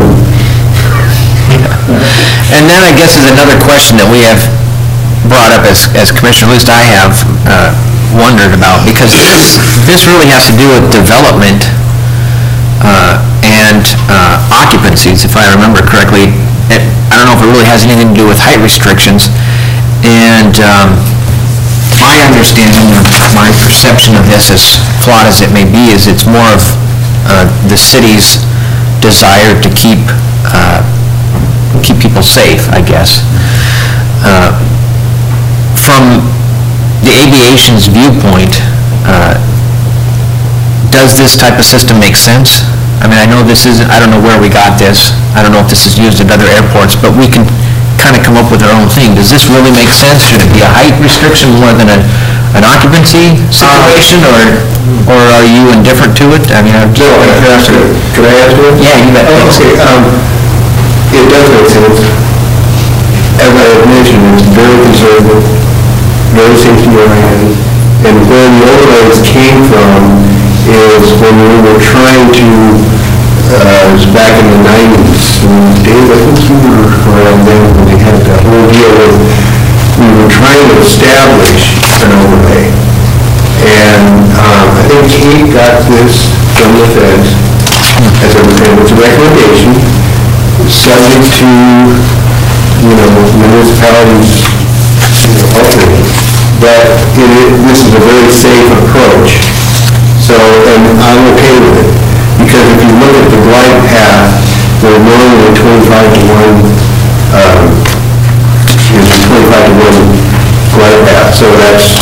And then I guess is another question that we have brought up as commissioner, at least I have wondered about, because this really has to do with development and occupancies, if I remember correctly. I don't know if it really has anything to do with height restrictions. And my understanding, my perception of this, as flawed as it may be, is it's more of the city's desire to keep people safe, I guess. From the aviation's viewpoint, does this type of system make sense? I mean, I know this isn't, I don't know where we got this. I don't know if this is used at other airports, but we can kind of come up with our own thing. Does this really make sense? Should it be a height restriction more than an occupancy situation, or are you indifferent to it? I mean,
Can I answer it?
Yeah, you bet.
Okay, it does make sense. As I had mentioned, it's very conservative, very safety oriented, and where the overlays came from is when we were trying to, it was back in the 90s, and Dave, I think you were around then when they had that whole deal with, we were trying to establish an overlay. And I think Kate got this from the feds as a recommendation, subject to, municipalities, ultimately. But this is a very safe approach. So, and I'm okay with it. Because if you look at the glide path, they're normally 25 to 1 glide path. So that's,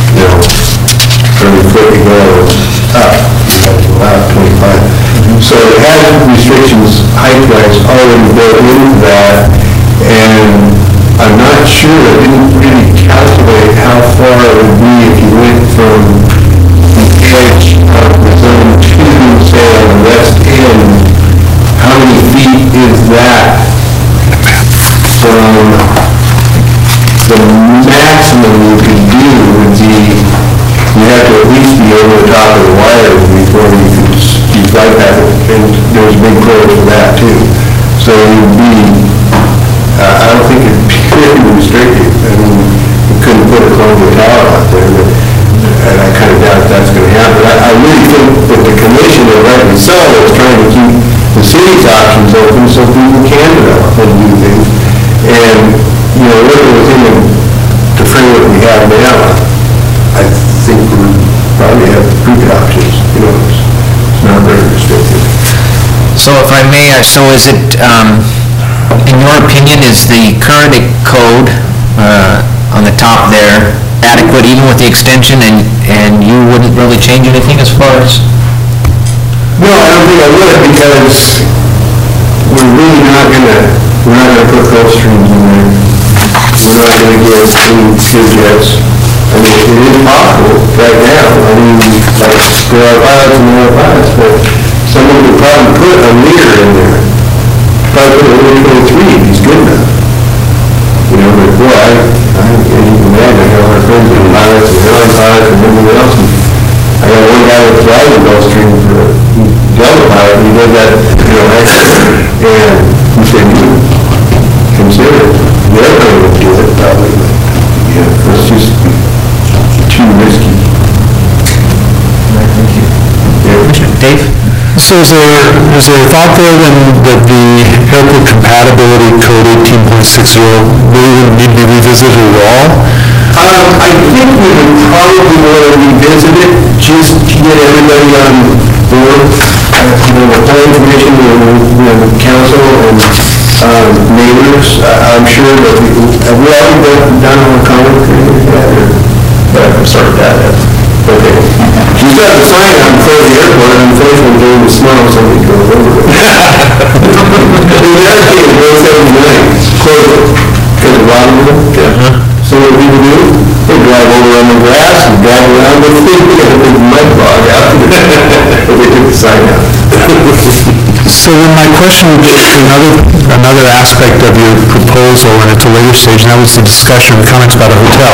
30 foot to go up. You have to allow 25. So it has restrictions height-wise already built into that. And I'm not sure, I didn't really calculate how far it would be if you went from the edge of the zone to, say, on the west end. How many feet is that from the maximum you could do would be, you have to at least be over the top of the wire before you could be right back, and there's big pros for that too. So you'd be, I don't think it'd be really restricted. I mean, you couldn't put a Columbia Tower out there, and I kind of doubt that's going to happen. I really think that the commission, and rightly so, is trying to keep the city's options open so people can develop and do things. And, working within the framework we have now, I think we probably have pretty good options. It's not very restrictive.
So if I may, so is it, in your opinion, is the current code on the top there adequate even with the extension, and you wouldn't really change anything as far as?
No, I don't think I would, because we're really not gonna put Gulf Streams in there. We're not gonna get any skid jets. I mean, it is possible right now. I mean, like, there are pilots and there are pilots, but someone would probably put a meter in there. Probably put a 23 if he's good enough. But boy, I can't even imagine. I got a lot of friends that are pilots and airline pilots and everything else. And I got one guy that flies the Gulfstream for a Delta pilot, and he does that, and he said, you consider it. The airplane would do it probably, but, it's just too risky.
Thank you. Dave?
So is there a thought there then that the airport compatibility code 18.60 really wouldn't need to be revisited at all?
I think we would probably want to revisit it, just to get everybody on board. The planning commission, the council, and neighbors. I'm sure that have we already done on the comment period yet? I'm sorry, Dad. Okay. You got the sign out in front of the airport, and unfortunately during the snow, somebody drove over it. In that case, 179, close it, because of Robinson. So what people do, they drive over on the grass and drive around with it, and get a big mud bog out, but they took the sign out.
So then my question would be another aspect of your proposal, and it's a later stage, and that was the discussion of comments about a hotel.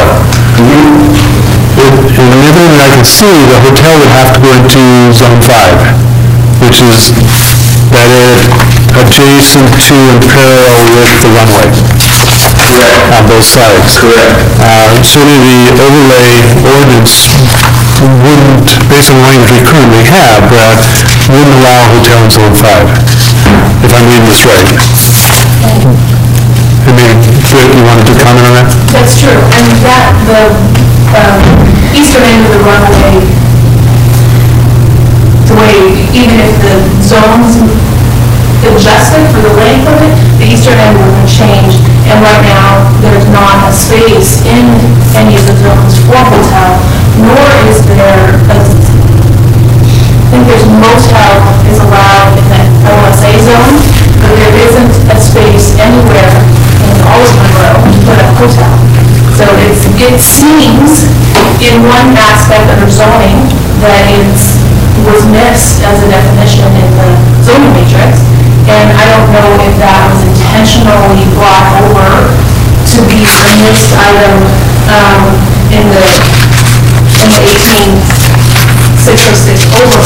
In everything that I can see, the hotel would have to go into Zone 5, which is that adjacent to and parallel with the runway.
Correct.
On both sides.
Correct.
Certainly the overlay ordinance wouldn't, based on the language we currently have, wouldn't allow a hotel in Zone 5, if I'm reading this right. And maybe, you wanted to comment on that?
That's true, and the eastern end of the runway, the way, even if the zones adjusted for the length of it, the eastern end wouldn't change. And right now, there's not a space in any of the zones for hotel, nor is there I think there's motel is allowed in that OSA zone, but there isn't a space anywhere in all of Monroe to put a hotel. So it seems in one aspect of the zoning that it was missed as a definition in the zoning matrix. And I don't know if that was intentionally brought over to be a missed item in the 18606 overlay.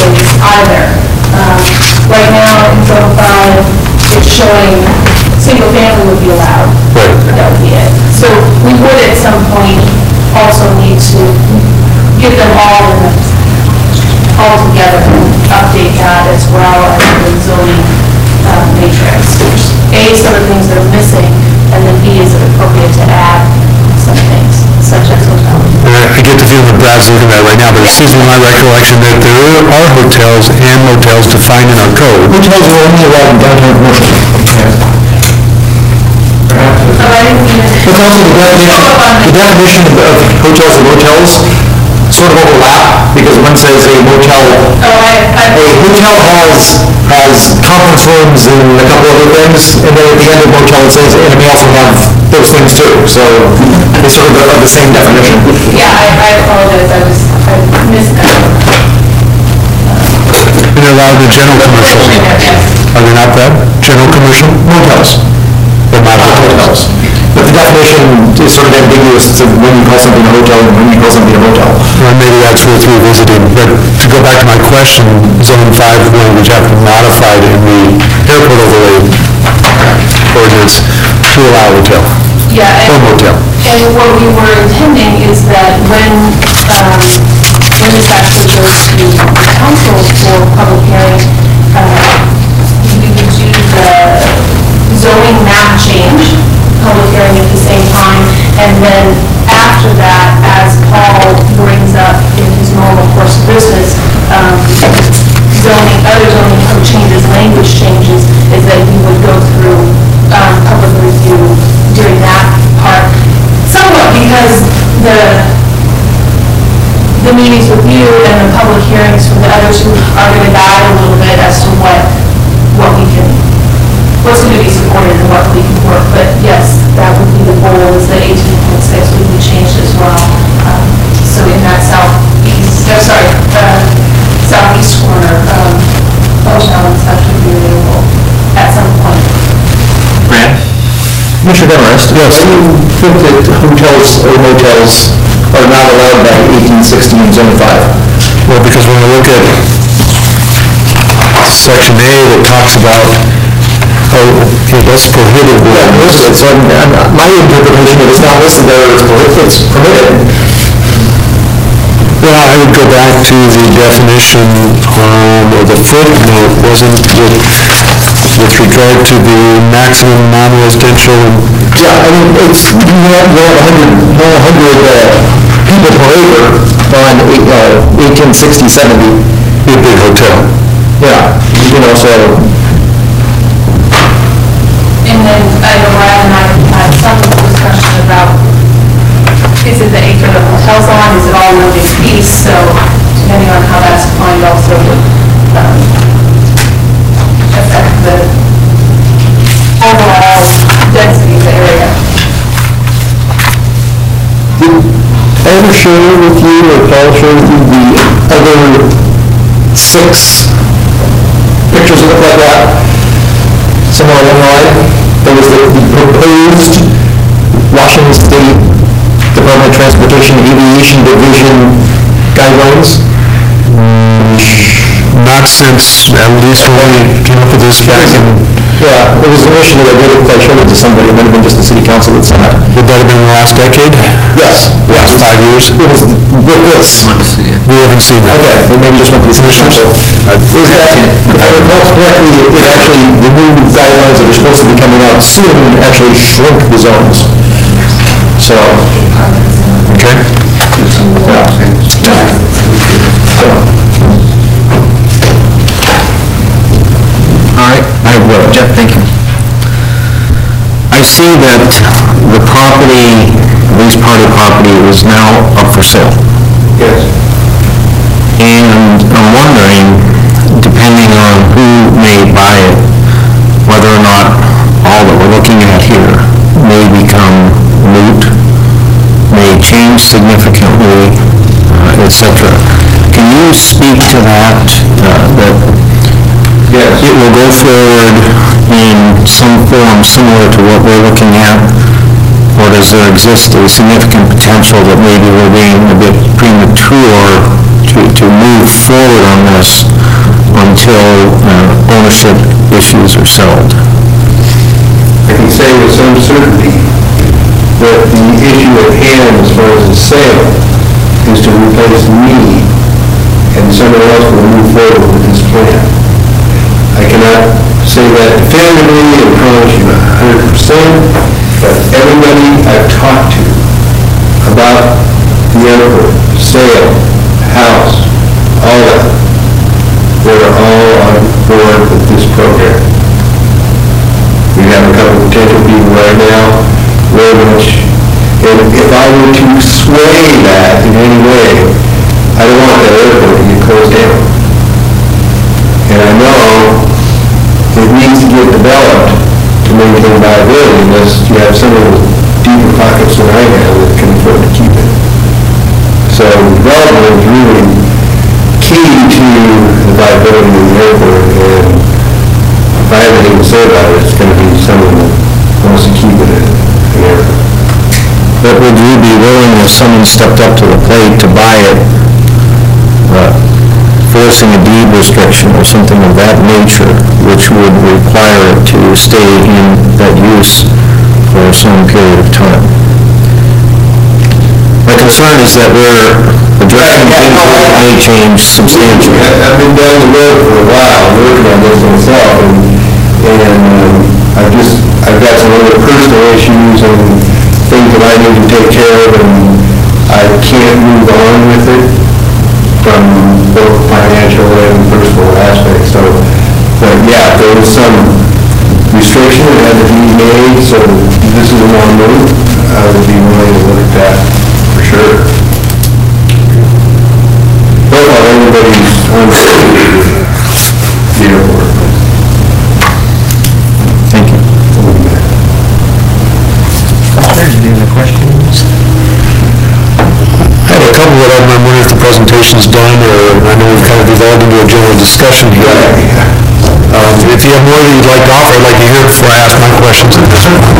showing single family would be allowed.
Right.
That would be it. So we would at some point also need to give them all together and update that as well as the zoning matrix. A, some of the things that are missing, and then B, is it appropriate to add some things, such as hotel.
And I get the feeling that Brad's looking at it right now, but it seems in my recollection that there are hotels and motels defined in our code.
Hotels are only allowed in downtown commercial.
I didn't mean it.
But also the definition of hotels and motels sort of overlap, because one says a motel,
Oh,
a hotel has conference rooms and a couple other things, and then at the end of motel it says, and it may also have those things too, so they sort of are the same definition.
Yeah, I apologize, I missed that.
And they're allowed in general commercial.
Yes.
Are they not, Brad? General commercial?
Motels.
But not hotels.
But the definition is sort of ambiguous to when you call something a hotel and when you call something a motel.
Well, maybe that's worth revisiting, but to go back to my question, Zone 5 language have to be modified in the airport overlay ordinance to allow hotel
Yeah,
or motel.
and what we were intending is that when this actually goes to the council for public hearing, we would do the zoning map change, public hearing at the same time, and then after that, as Paul brings up in his normal course of business, other zoning code changes, language changes, is that he would go through public review during that part. Somewhat because the meetings with you and the public hearings for the others who are going to guide a little bit as to what's going to be supported and what we can work. But yes, that would be the goal, is that 18.6 would be changed as well. So in that southeast corner, hotel and such would be available at some point.
Brad? Commissioner Demarest? Yes. Do you think that hotels or motels are not allowed by 1860 in Zone 5?
Well, because when I look at Section A that talks about, that's prohibited.
Yeah, listed, so my interpretation of it's not listed there, it's permitted.
Well, I would go back to the definition, or the footnote, wasn't it, with regard to the maximum non-residential.
Yeah, I mean, it's, you have 100 people per acre on 1860, 70.
Be a big hotel.
Yeah, so.
And then I know Brad and I had some discussion about, is it the acre the hotel's on, is it all one big piece? So depending on how that's defined also would affect the overall density of the area.
Did I ever share with you, or Paul share with you, the other 6 pictures that look like that? Somewhere along the line? There was the proposed Washington State Department of Transportation Aviation Division guidelines.
Not since, at least when we came up with this back in,
Yeah, it was initially, I showed it to somebody, it might have been just the city council that saw it.
would that have been the last decade?
Yes.
Last 5 years?
It was with this.
We haven't seen that.
Okay, then maybe just went to the city council. Is that, if I recall correctly, it actually, the new guidelines that are supposed to be coming out soon actually shrink the zones. So,
Okay.
all right, Jeff, thank you. I see that the property, at least part of the property, is now up for sale.
Yes.
And I'm wondering, depending on who may buy it, whether or not all that we're looking at here may become moot, may change significantly, etc. Can you speak to that, that
Yes.
it will go forward in some form similar to what we're looking at? Or does there exist a significant potential that maybe we're being a bit premature to move forward on this until ownership issues are settled?
can say with some certainty that the issue at hand as far as the sale is to replace me, and someone else will move forward with this plan. I cannot say that definitively and promise you 100%, but everybody I've talked to about the airport, sale, house, all that, they're all on board with this program. We have a couple of potential people right now, very much, and if I were to sway that in any way, I don't want that airport to get closed down. And I know it needs to get developed to maintain viability unless you have some of the deeper pockets than I have that can afford to keep it. So development is really key to the viability of the airport, and if I have anything to say about it, it's going to be someone that wants to keep it an airport.
But would you be willing, if someone stepped up to the plate to buy it, forcing a deed restriction or something of that nature, which would require it to stay in that use for some period of time? My concern is that we're addressing things that may change substantially.
I've been down the road for a while, working on this myself, and I've got some other personal issues and things that I need to take care of, and I can't move on with it from both financial and personal aspects. So, but yeah, there was some restriction that had to be made, so this is a long move. I would be willing to look at that for sure. But while everybody's on the airport.
Thank you. Any other questions?
I have a couple that I'm wondering if the presentation's done, or I know we've kind of evolved into a general discussion here. If you have more that you'd like to offer, I'd like to hear it before I ask my questions at this point.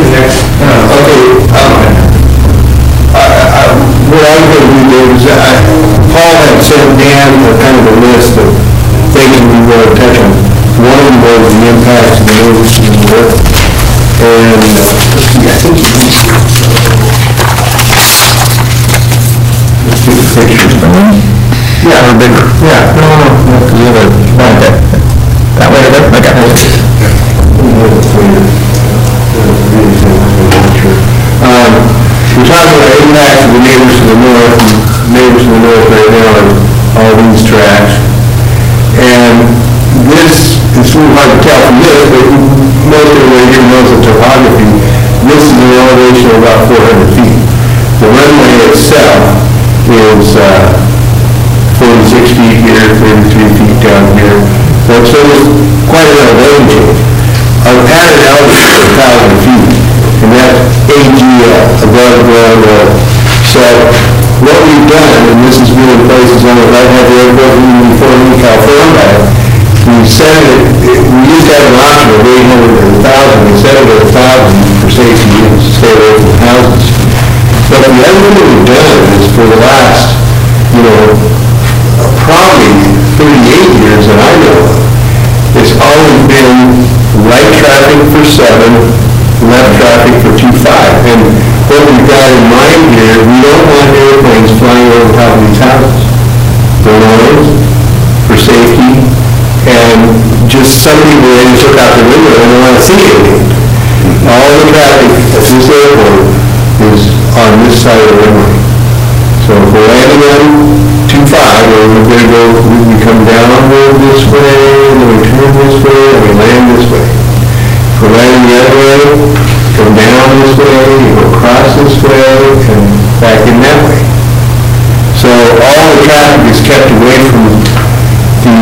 What I was going to do, Dave, is Paul had sent Dan a kind of a list of things we want to touch on. One of them was the impacts of the notice in the work. And I think you can see the pictures. Yeah. Or bigger. Yeah. No.
The other, okay. That way, okay.
We're talking about impacts of the neighbors to the north, and neighbors to the north right now are all these tracks. And this, it's a little hard to tell from this, but most everybody here knows the topography. This is an elevation of about 400 feet. The runway itself is 46 feet here, 33 feet down here. So it's quite an elevation change. Our pattern elevation is 1,000 feet, and that's AGL, above ground level. So what we've done, and this is really places on the right-hand airport, even before in California, we set it, we used to have an option of 800 or 1,000, we set it at 1,000 for safety and to stay away from houses. But the other thing that we've done is for the last, probably 38 years that I know of, it's always been right traffic for 7, left traffic for 2-5. And what we've got in mind here, we don't want airplanes flying over top of these houses. For noise, for safety, and just some people, they just look out the window and don't want to see anything. All the traffic at this airport is on this side of the runway. So if we're landing on 2-5, or we're going to go, we come down the road this way, and then we turn this way, and we land this way. If we're landing the other way, come down this way, you go across this way, and back in that way. So all the traffic is kept away from the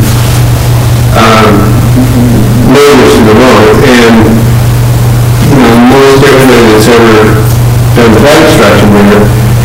neighbors to the north, and most everybody that's ever done flight instruction there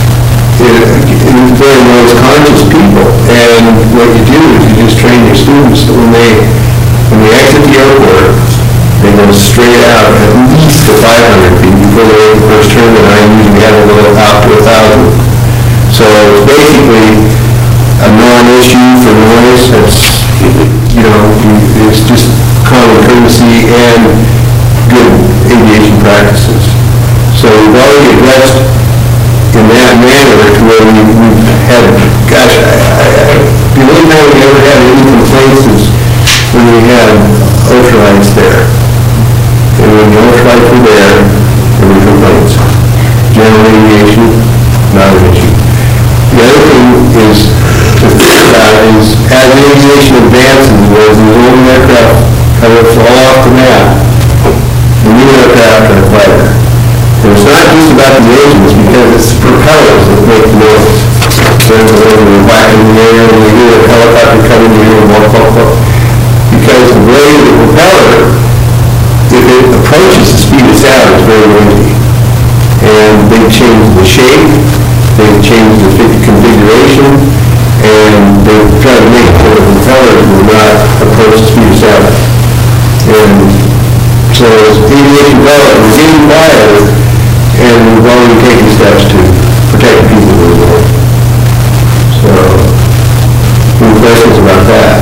is very noise-conscious people. And what you do is you just train your students that when they exit the airport, they go straight out at least to 500 feet before they make the first turn, and I usually have to go out to 1,000. So it's basically a non-issue for noise. It's, it's just common courtesy and good practices. So we've already addressed in that manner to where we've had, gosh, the only time we ever had any complaints is when we had ultralights there. And when the ultralights were there were complaints. General radiation, not an issue. The other thing is to think about is as aviation advances, whereas the old aircraft kind of fall off the map, the new aircraft are quieter. And it's not just about the engines, because it's the propellers that make the noise. There's a little whack in the air, and you hear a helicopter coming, you hear a blah, blah, blah. Because the blade of the propeller, if it approaches the speed of sound, it's very noisy. And they've changed the shape, they've changed the configuration, and they're trying to make it so the propellers will not approach the speed of sound. And so as aviation development, we're getting quieter, and we've already taken steps to protect people who are there. So, any questions about that?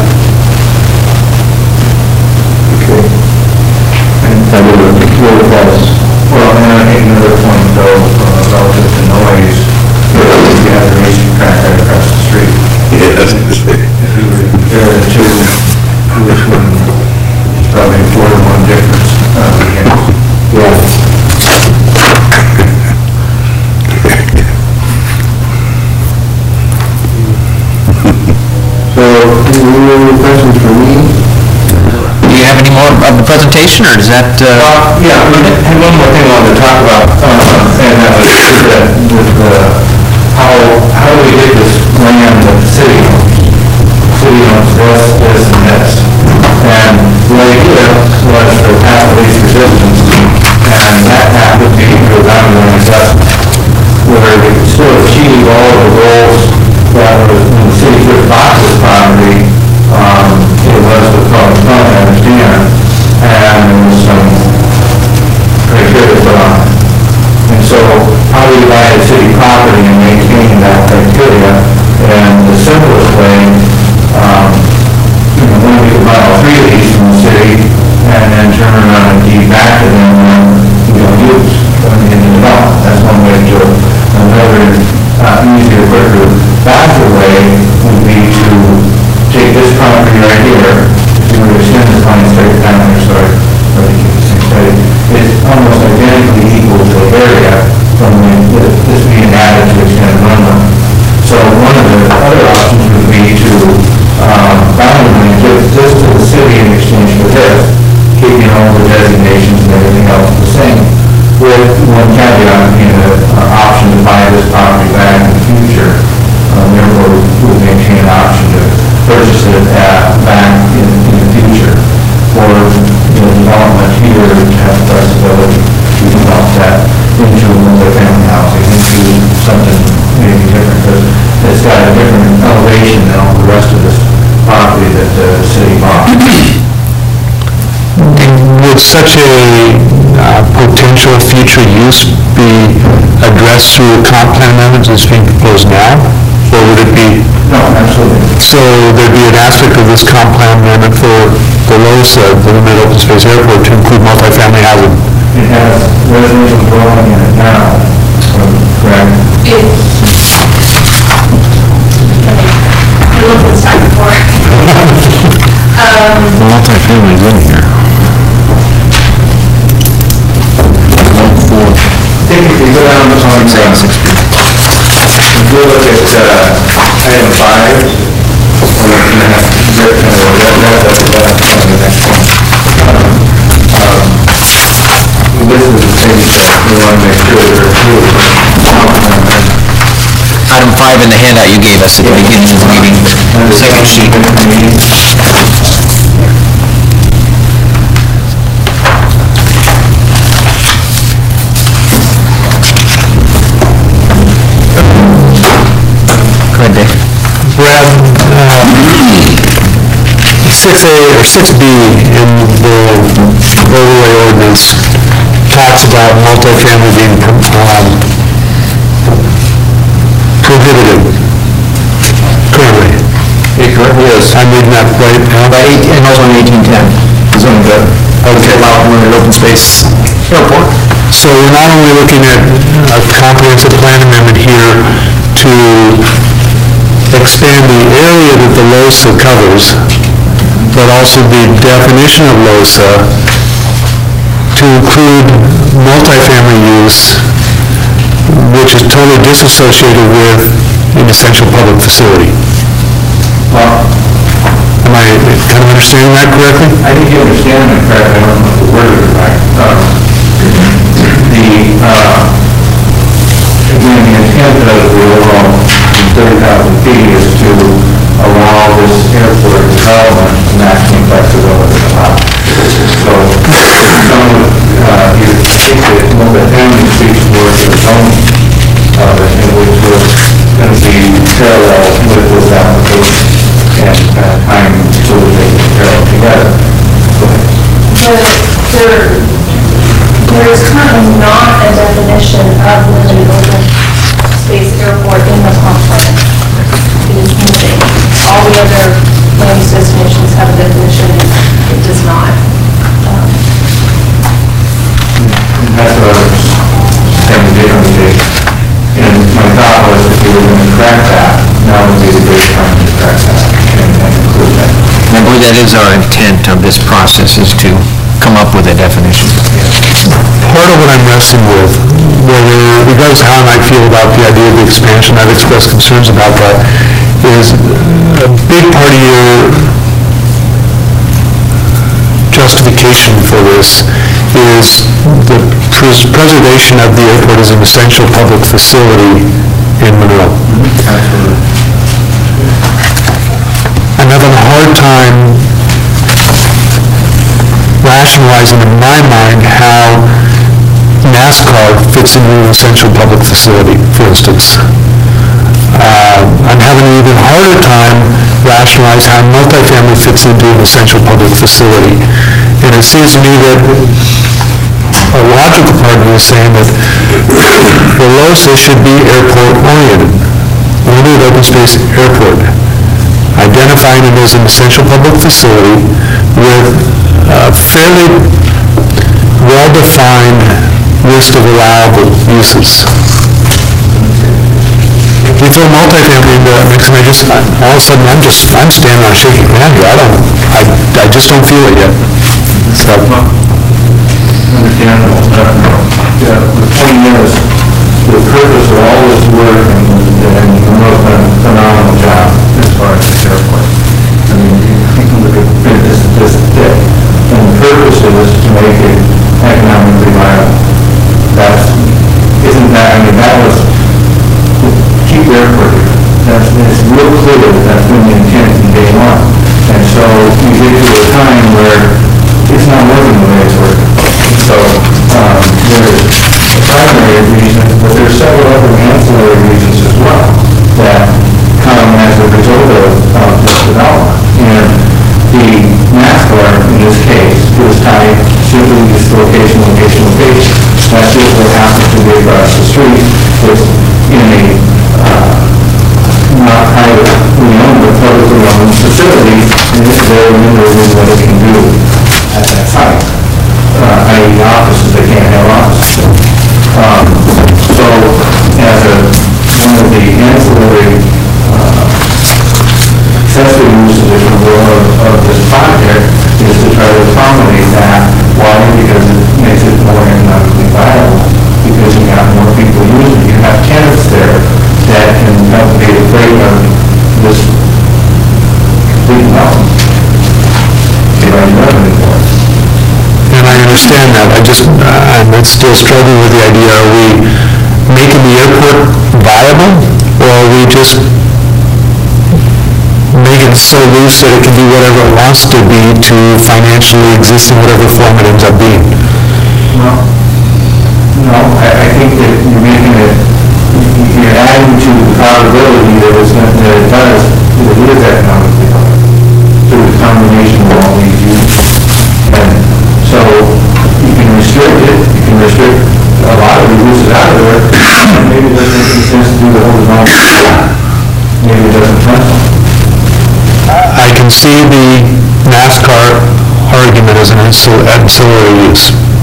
Okay. And I mean, roll calls.
Well, and I think another point though, relative to noise, you have the racing track right across the street.
Yes.
If we were to compare the two, which one, probably 4-to-1 difference, against.
Yeah. So, any questions for me?
Do you have any more of the presentation, or is that,
Yeah, I had one more thing I wanted to talk about, and that was how do we get this land that the city owns? The city owns this, and this. And the idea was for half of these resistance, and that half would be for downtown adjustment, where we could still achieve all of the goals that were when the city first bought this property. It was what's called a fund, I understand, and there was some criteria put on it. And so, how do you buy a city property and maintain that criteria? And the simplest way, when we could buy all 3 of these from the city, and then turn around and deed back to them when we don't use in the development. That's one way to do it. Another easier, quicker, faster way would be to take this property right here, if you were to extend this line straight down here, sorry, or to keep the same steady, it's almost identically equal to the area from this being added to extended runway. So one of the other options would be to buy the land, give this to the city in exchange for this, keeping all the designations and everything else the same, with one caveat being an option to buy this property back in the future. Therefore, we would maintain an option to purchase it back in the future for development here to have flexibility to develop that into multi-family housing, into something maybe different, because it's got a different elevation than all the rest of this property that the city bought.
Would such a potential future use be addressed through comp plan amendments as being proposed now? Or would it be?
No, absolutely.
So there'd be an aspect of this comp plan amendment for the LOSA, the Limited Open Space Airport, to include multifamily housing?
It has residential dwelling in it now, correct?
I looked at this time before.
multifamily in here?
I think if you go down on, if you look at item 5, this is the same thing. We want to make sure they're approved.
Item 5 in the handout you gave us at the beginning of the meeting, second sheet. Go ahead, Dave.
Brad, 6A or 6B in the overlay ordinance talks about multifamily being prohibited currently.
It currently is.
I'm reading that right now?
And also in 1810, is when the, allow limited open space airport.
So we're not only looking at a comprehensive plan amendment here to expand the area that the LoSA covers, but also the definition of LoSA to include multifamily use, which is totally disassociated with an essential public facility. Am I kind of understanding that correctly?
I think you understand that correctly. I don't know if the word is right. Again, the intent of the overall 30,000 feet is to allow this airport development maximum flexibility. So, some of you think that multifamily speaks more to the zoning of it, and which was going to be parallel with this application and time so that they can parallel together.
There is currently not a definition of limited open space airport in the comp plan. It is missing. All the other land use designations have a definition, and it does not.
That's what I was saying differently. And my thought was if you were going to correct that, now would be the great time to correct that and include that.
I believe that is our intent of this process, is to come up with a definition.
Part of what I'm wrestling with, regardless of how I might feel about the idea of the expansion, I've expressed concerns about that, is a big part of your justification for this is the preservation of the airport as an essential public facility in Monroe. I'm having a hard time rationalizing in my mind how NASCAR fits into an essential public facility, for instance. I'm having an even harder time rationalizing how multifamily fits into an essential public facility. And it seems to me that a logical part of me is saying that the LoSA should be airport-oriented, limited open space airport, identifying it as an essential public facility with a fairly well-defined list of allowable uses. If you throw multifamily into that mix, and all of a sudden, I'm standing on shaky ground here. I just don't feel it yet. So.
Understandable. The point is, the purpose of all this work, and Monroe's done a phenomenal job as far as this airport. I mean, you can look at this thick, and the purpose is to make it economically viable. That was to keep the airport here. It's real clear that that's been the intent from day one. And so you get to a time where it's not working the way it's working. So there's a primary reason, but there's several other ancillary reasons as well that come as a result of this development. And the NASCAR, in this case, was tied simply to this location. That's just what happens to be across the street. It's in a not privately owned, but publicly owned facility, and it's very limited what it can do at that site. I.e. offices, they can't have offices. So, as one of the ancillary accessory uses, if you will, of this project is to try to accommodate that. Why? Because it makes it more economically viable. Because you have more people using it. You have tenants there that can help pay the freight of this big mountain.
And I understand that. I'm still struggling with the idea, are we making the airport viable, or are we just making it so loose that it can do whatever it wants to be to financially exist in whatever form it ends up being?
No, I think that you're making it, you're adding to the probability that it does, that it is economically viable through the combination of all these uses. And so you can restrict it, you can restrict a lot of the uses out of there. Maybe it doesn't make sense to do the whole development. Maybe it doesn't pencil.
I can see the NASCAR argument as an ancillary use.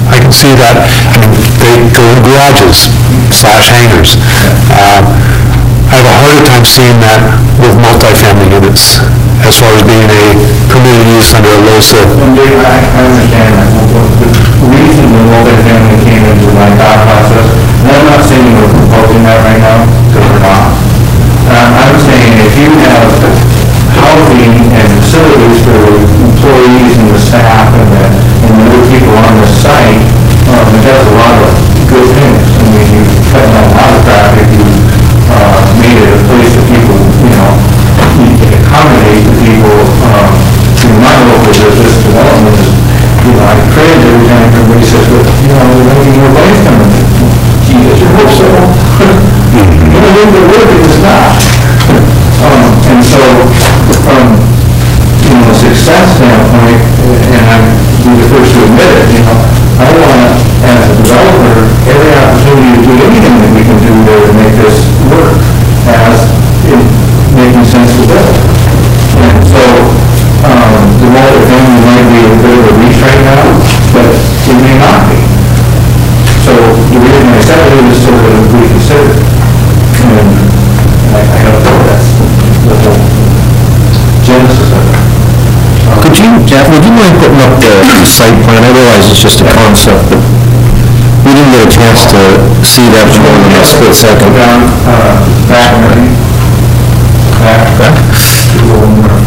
I can see that. I mean, they go in garages / hangars. I have a harder time seeing that with multifamily units, as far as being a permitted use under a LoSA.
And Dave, I understand that. The reason the multifamily came into my thought process, and I'm not saying we're proposing that right now, because we're not. I'm saying if you have housing and facilities for employees and the staff and the other people on the site, it does a lot of good things. I mean, you cut down a lot of traffic, you made it a place that people, you can accommodate the people. My local business development is, I cringe every time everybody says, well, we're making more money coming in. Gee, I sure hope so. A little bit of work, it's not. And so, from, a success standpoint, and I'm the first to admit it, I want, as a developer, every opportunity to do anything that we can do there to make this work as in making sense to build. And so, the multifamily might be a bit of a reach right now, but it may not be. So the reason I said it is so that we consider it. And I don't know, that's the whole genesis of it.
Could you, Jeff, would you mind putting up the site plan? I realize it's just a concept, but we didn't get a chance to see that more than a split second.
Down, back, maybe. Back. To a little more.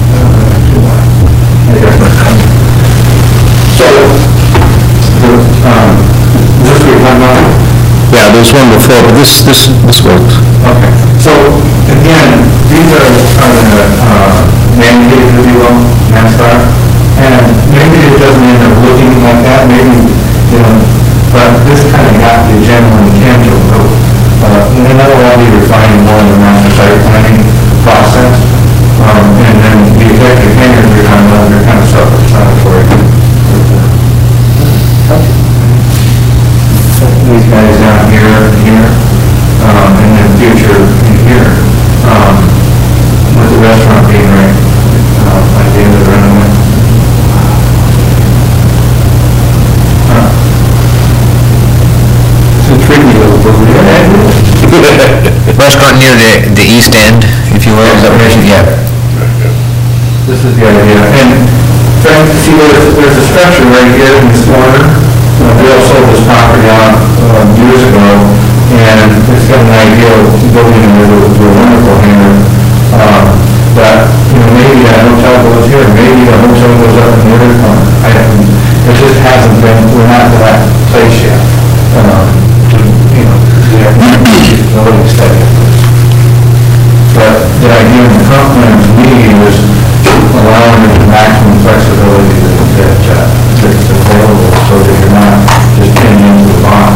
So, this week, I'm not.
Yeah, there's one before, but this worked.
Okay. So, again, these are mandated, if you will, NASCAR. And maybe it doesn't end up looking like that, maybe, but this kind of got the general intent of the, and that'll all be refined more in the master site planning process. And then the executive hangars you're talking about, they're kind of self-explanatory. These guys down here and here, and then future in here, with the restaurant being right at the end of the runway. It's a tricky little
Restaurant near the east end, if you will, is that what you're saying? Yeah.
This is the idea. And Frank, see, there's a structure right here in this corner. We all sold this property on years ago, and it's got an idea of building a wonderful hangar. But, maybe that hotel goes here, maybe the hotel goes up in the other corner. It just hasn't been, we're not to that place yet. Nobody studied it. But the idea in the comp plan to me was allowing the maximum flexibility that's available so that you're not just pinned into the box.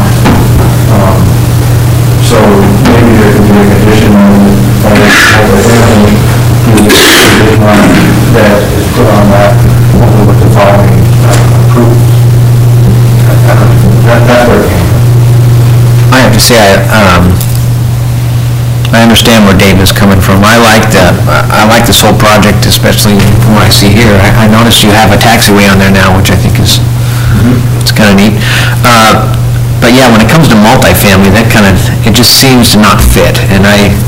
So maybe there could be a condition that is put on that with the following approvals. That's where it came from.
I have to say, I understand where Dave is coming from. I like this whole project, especially from what I see here. I noticed you have a taxiway on there now, which I think is, it's kind of neat. But yeah, when it comes to multifamily, it just seems to not fit. And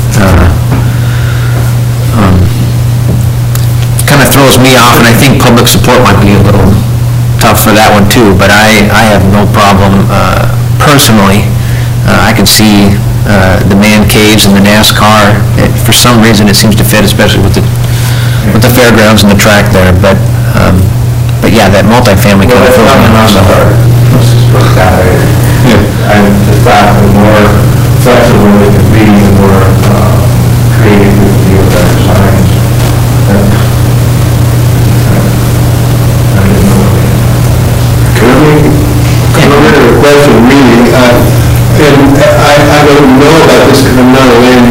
kind of throws me off, and I think public support might be a little tough for that one too. But I have no problem, personally. I can see the man caves and the NASCAR. For some reason, it seems to fit, especially with the fairgrounds and the track there. But yeah, that multifamily kind of throws me off.
I just thought the more flexible it could be, the more creative it could be with our designs. I didn't know what
Can I request a meeting? And I don't know about this because I'm not a land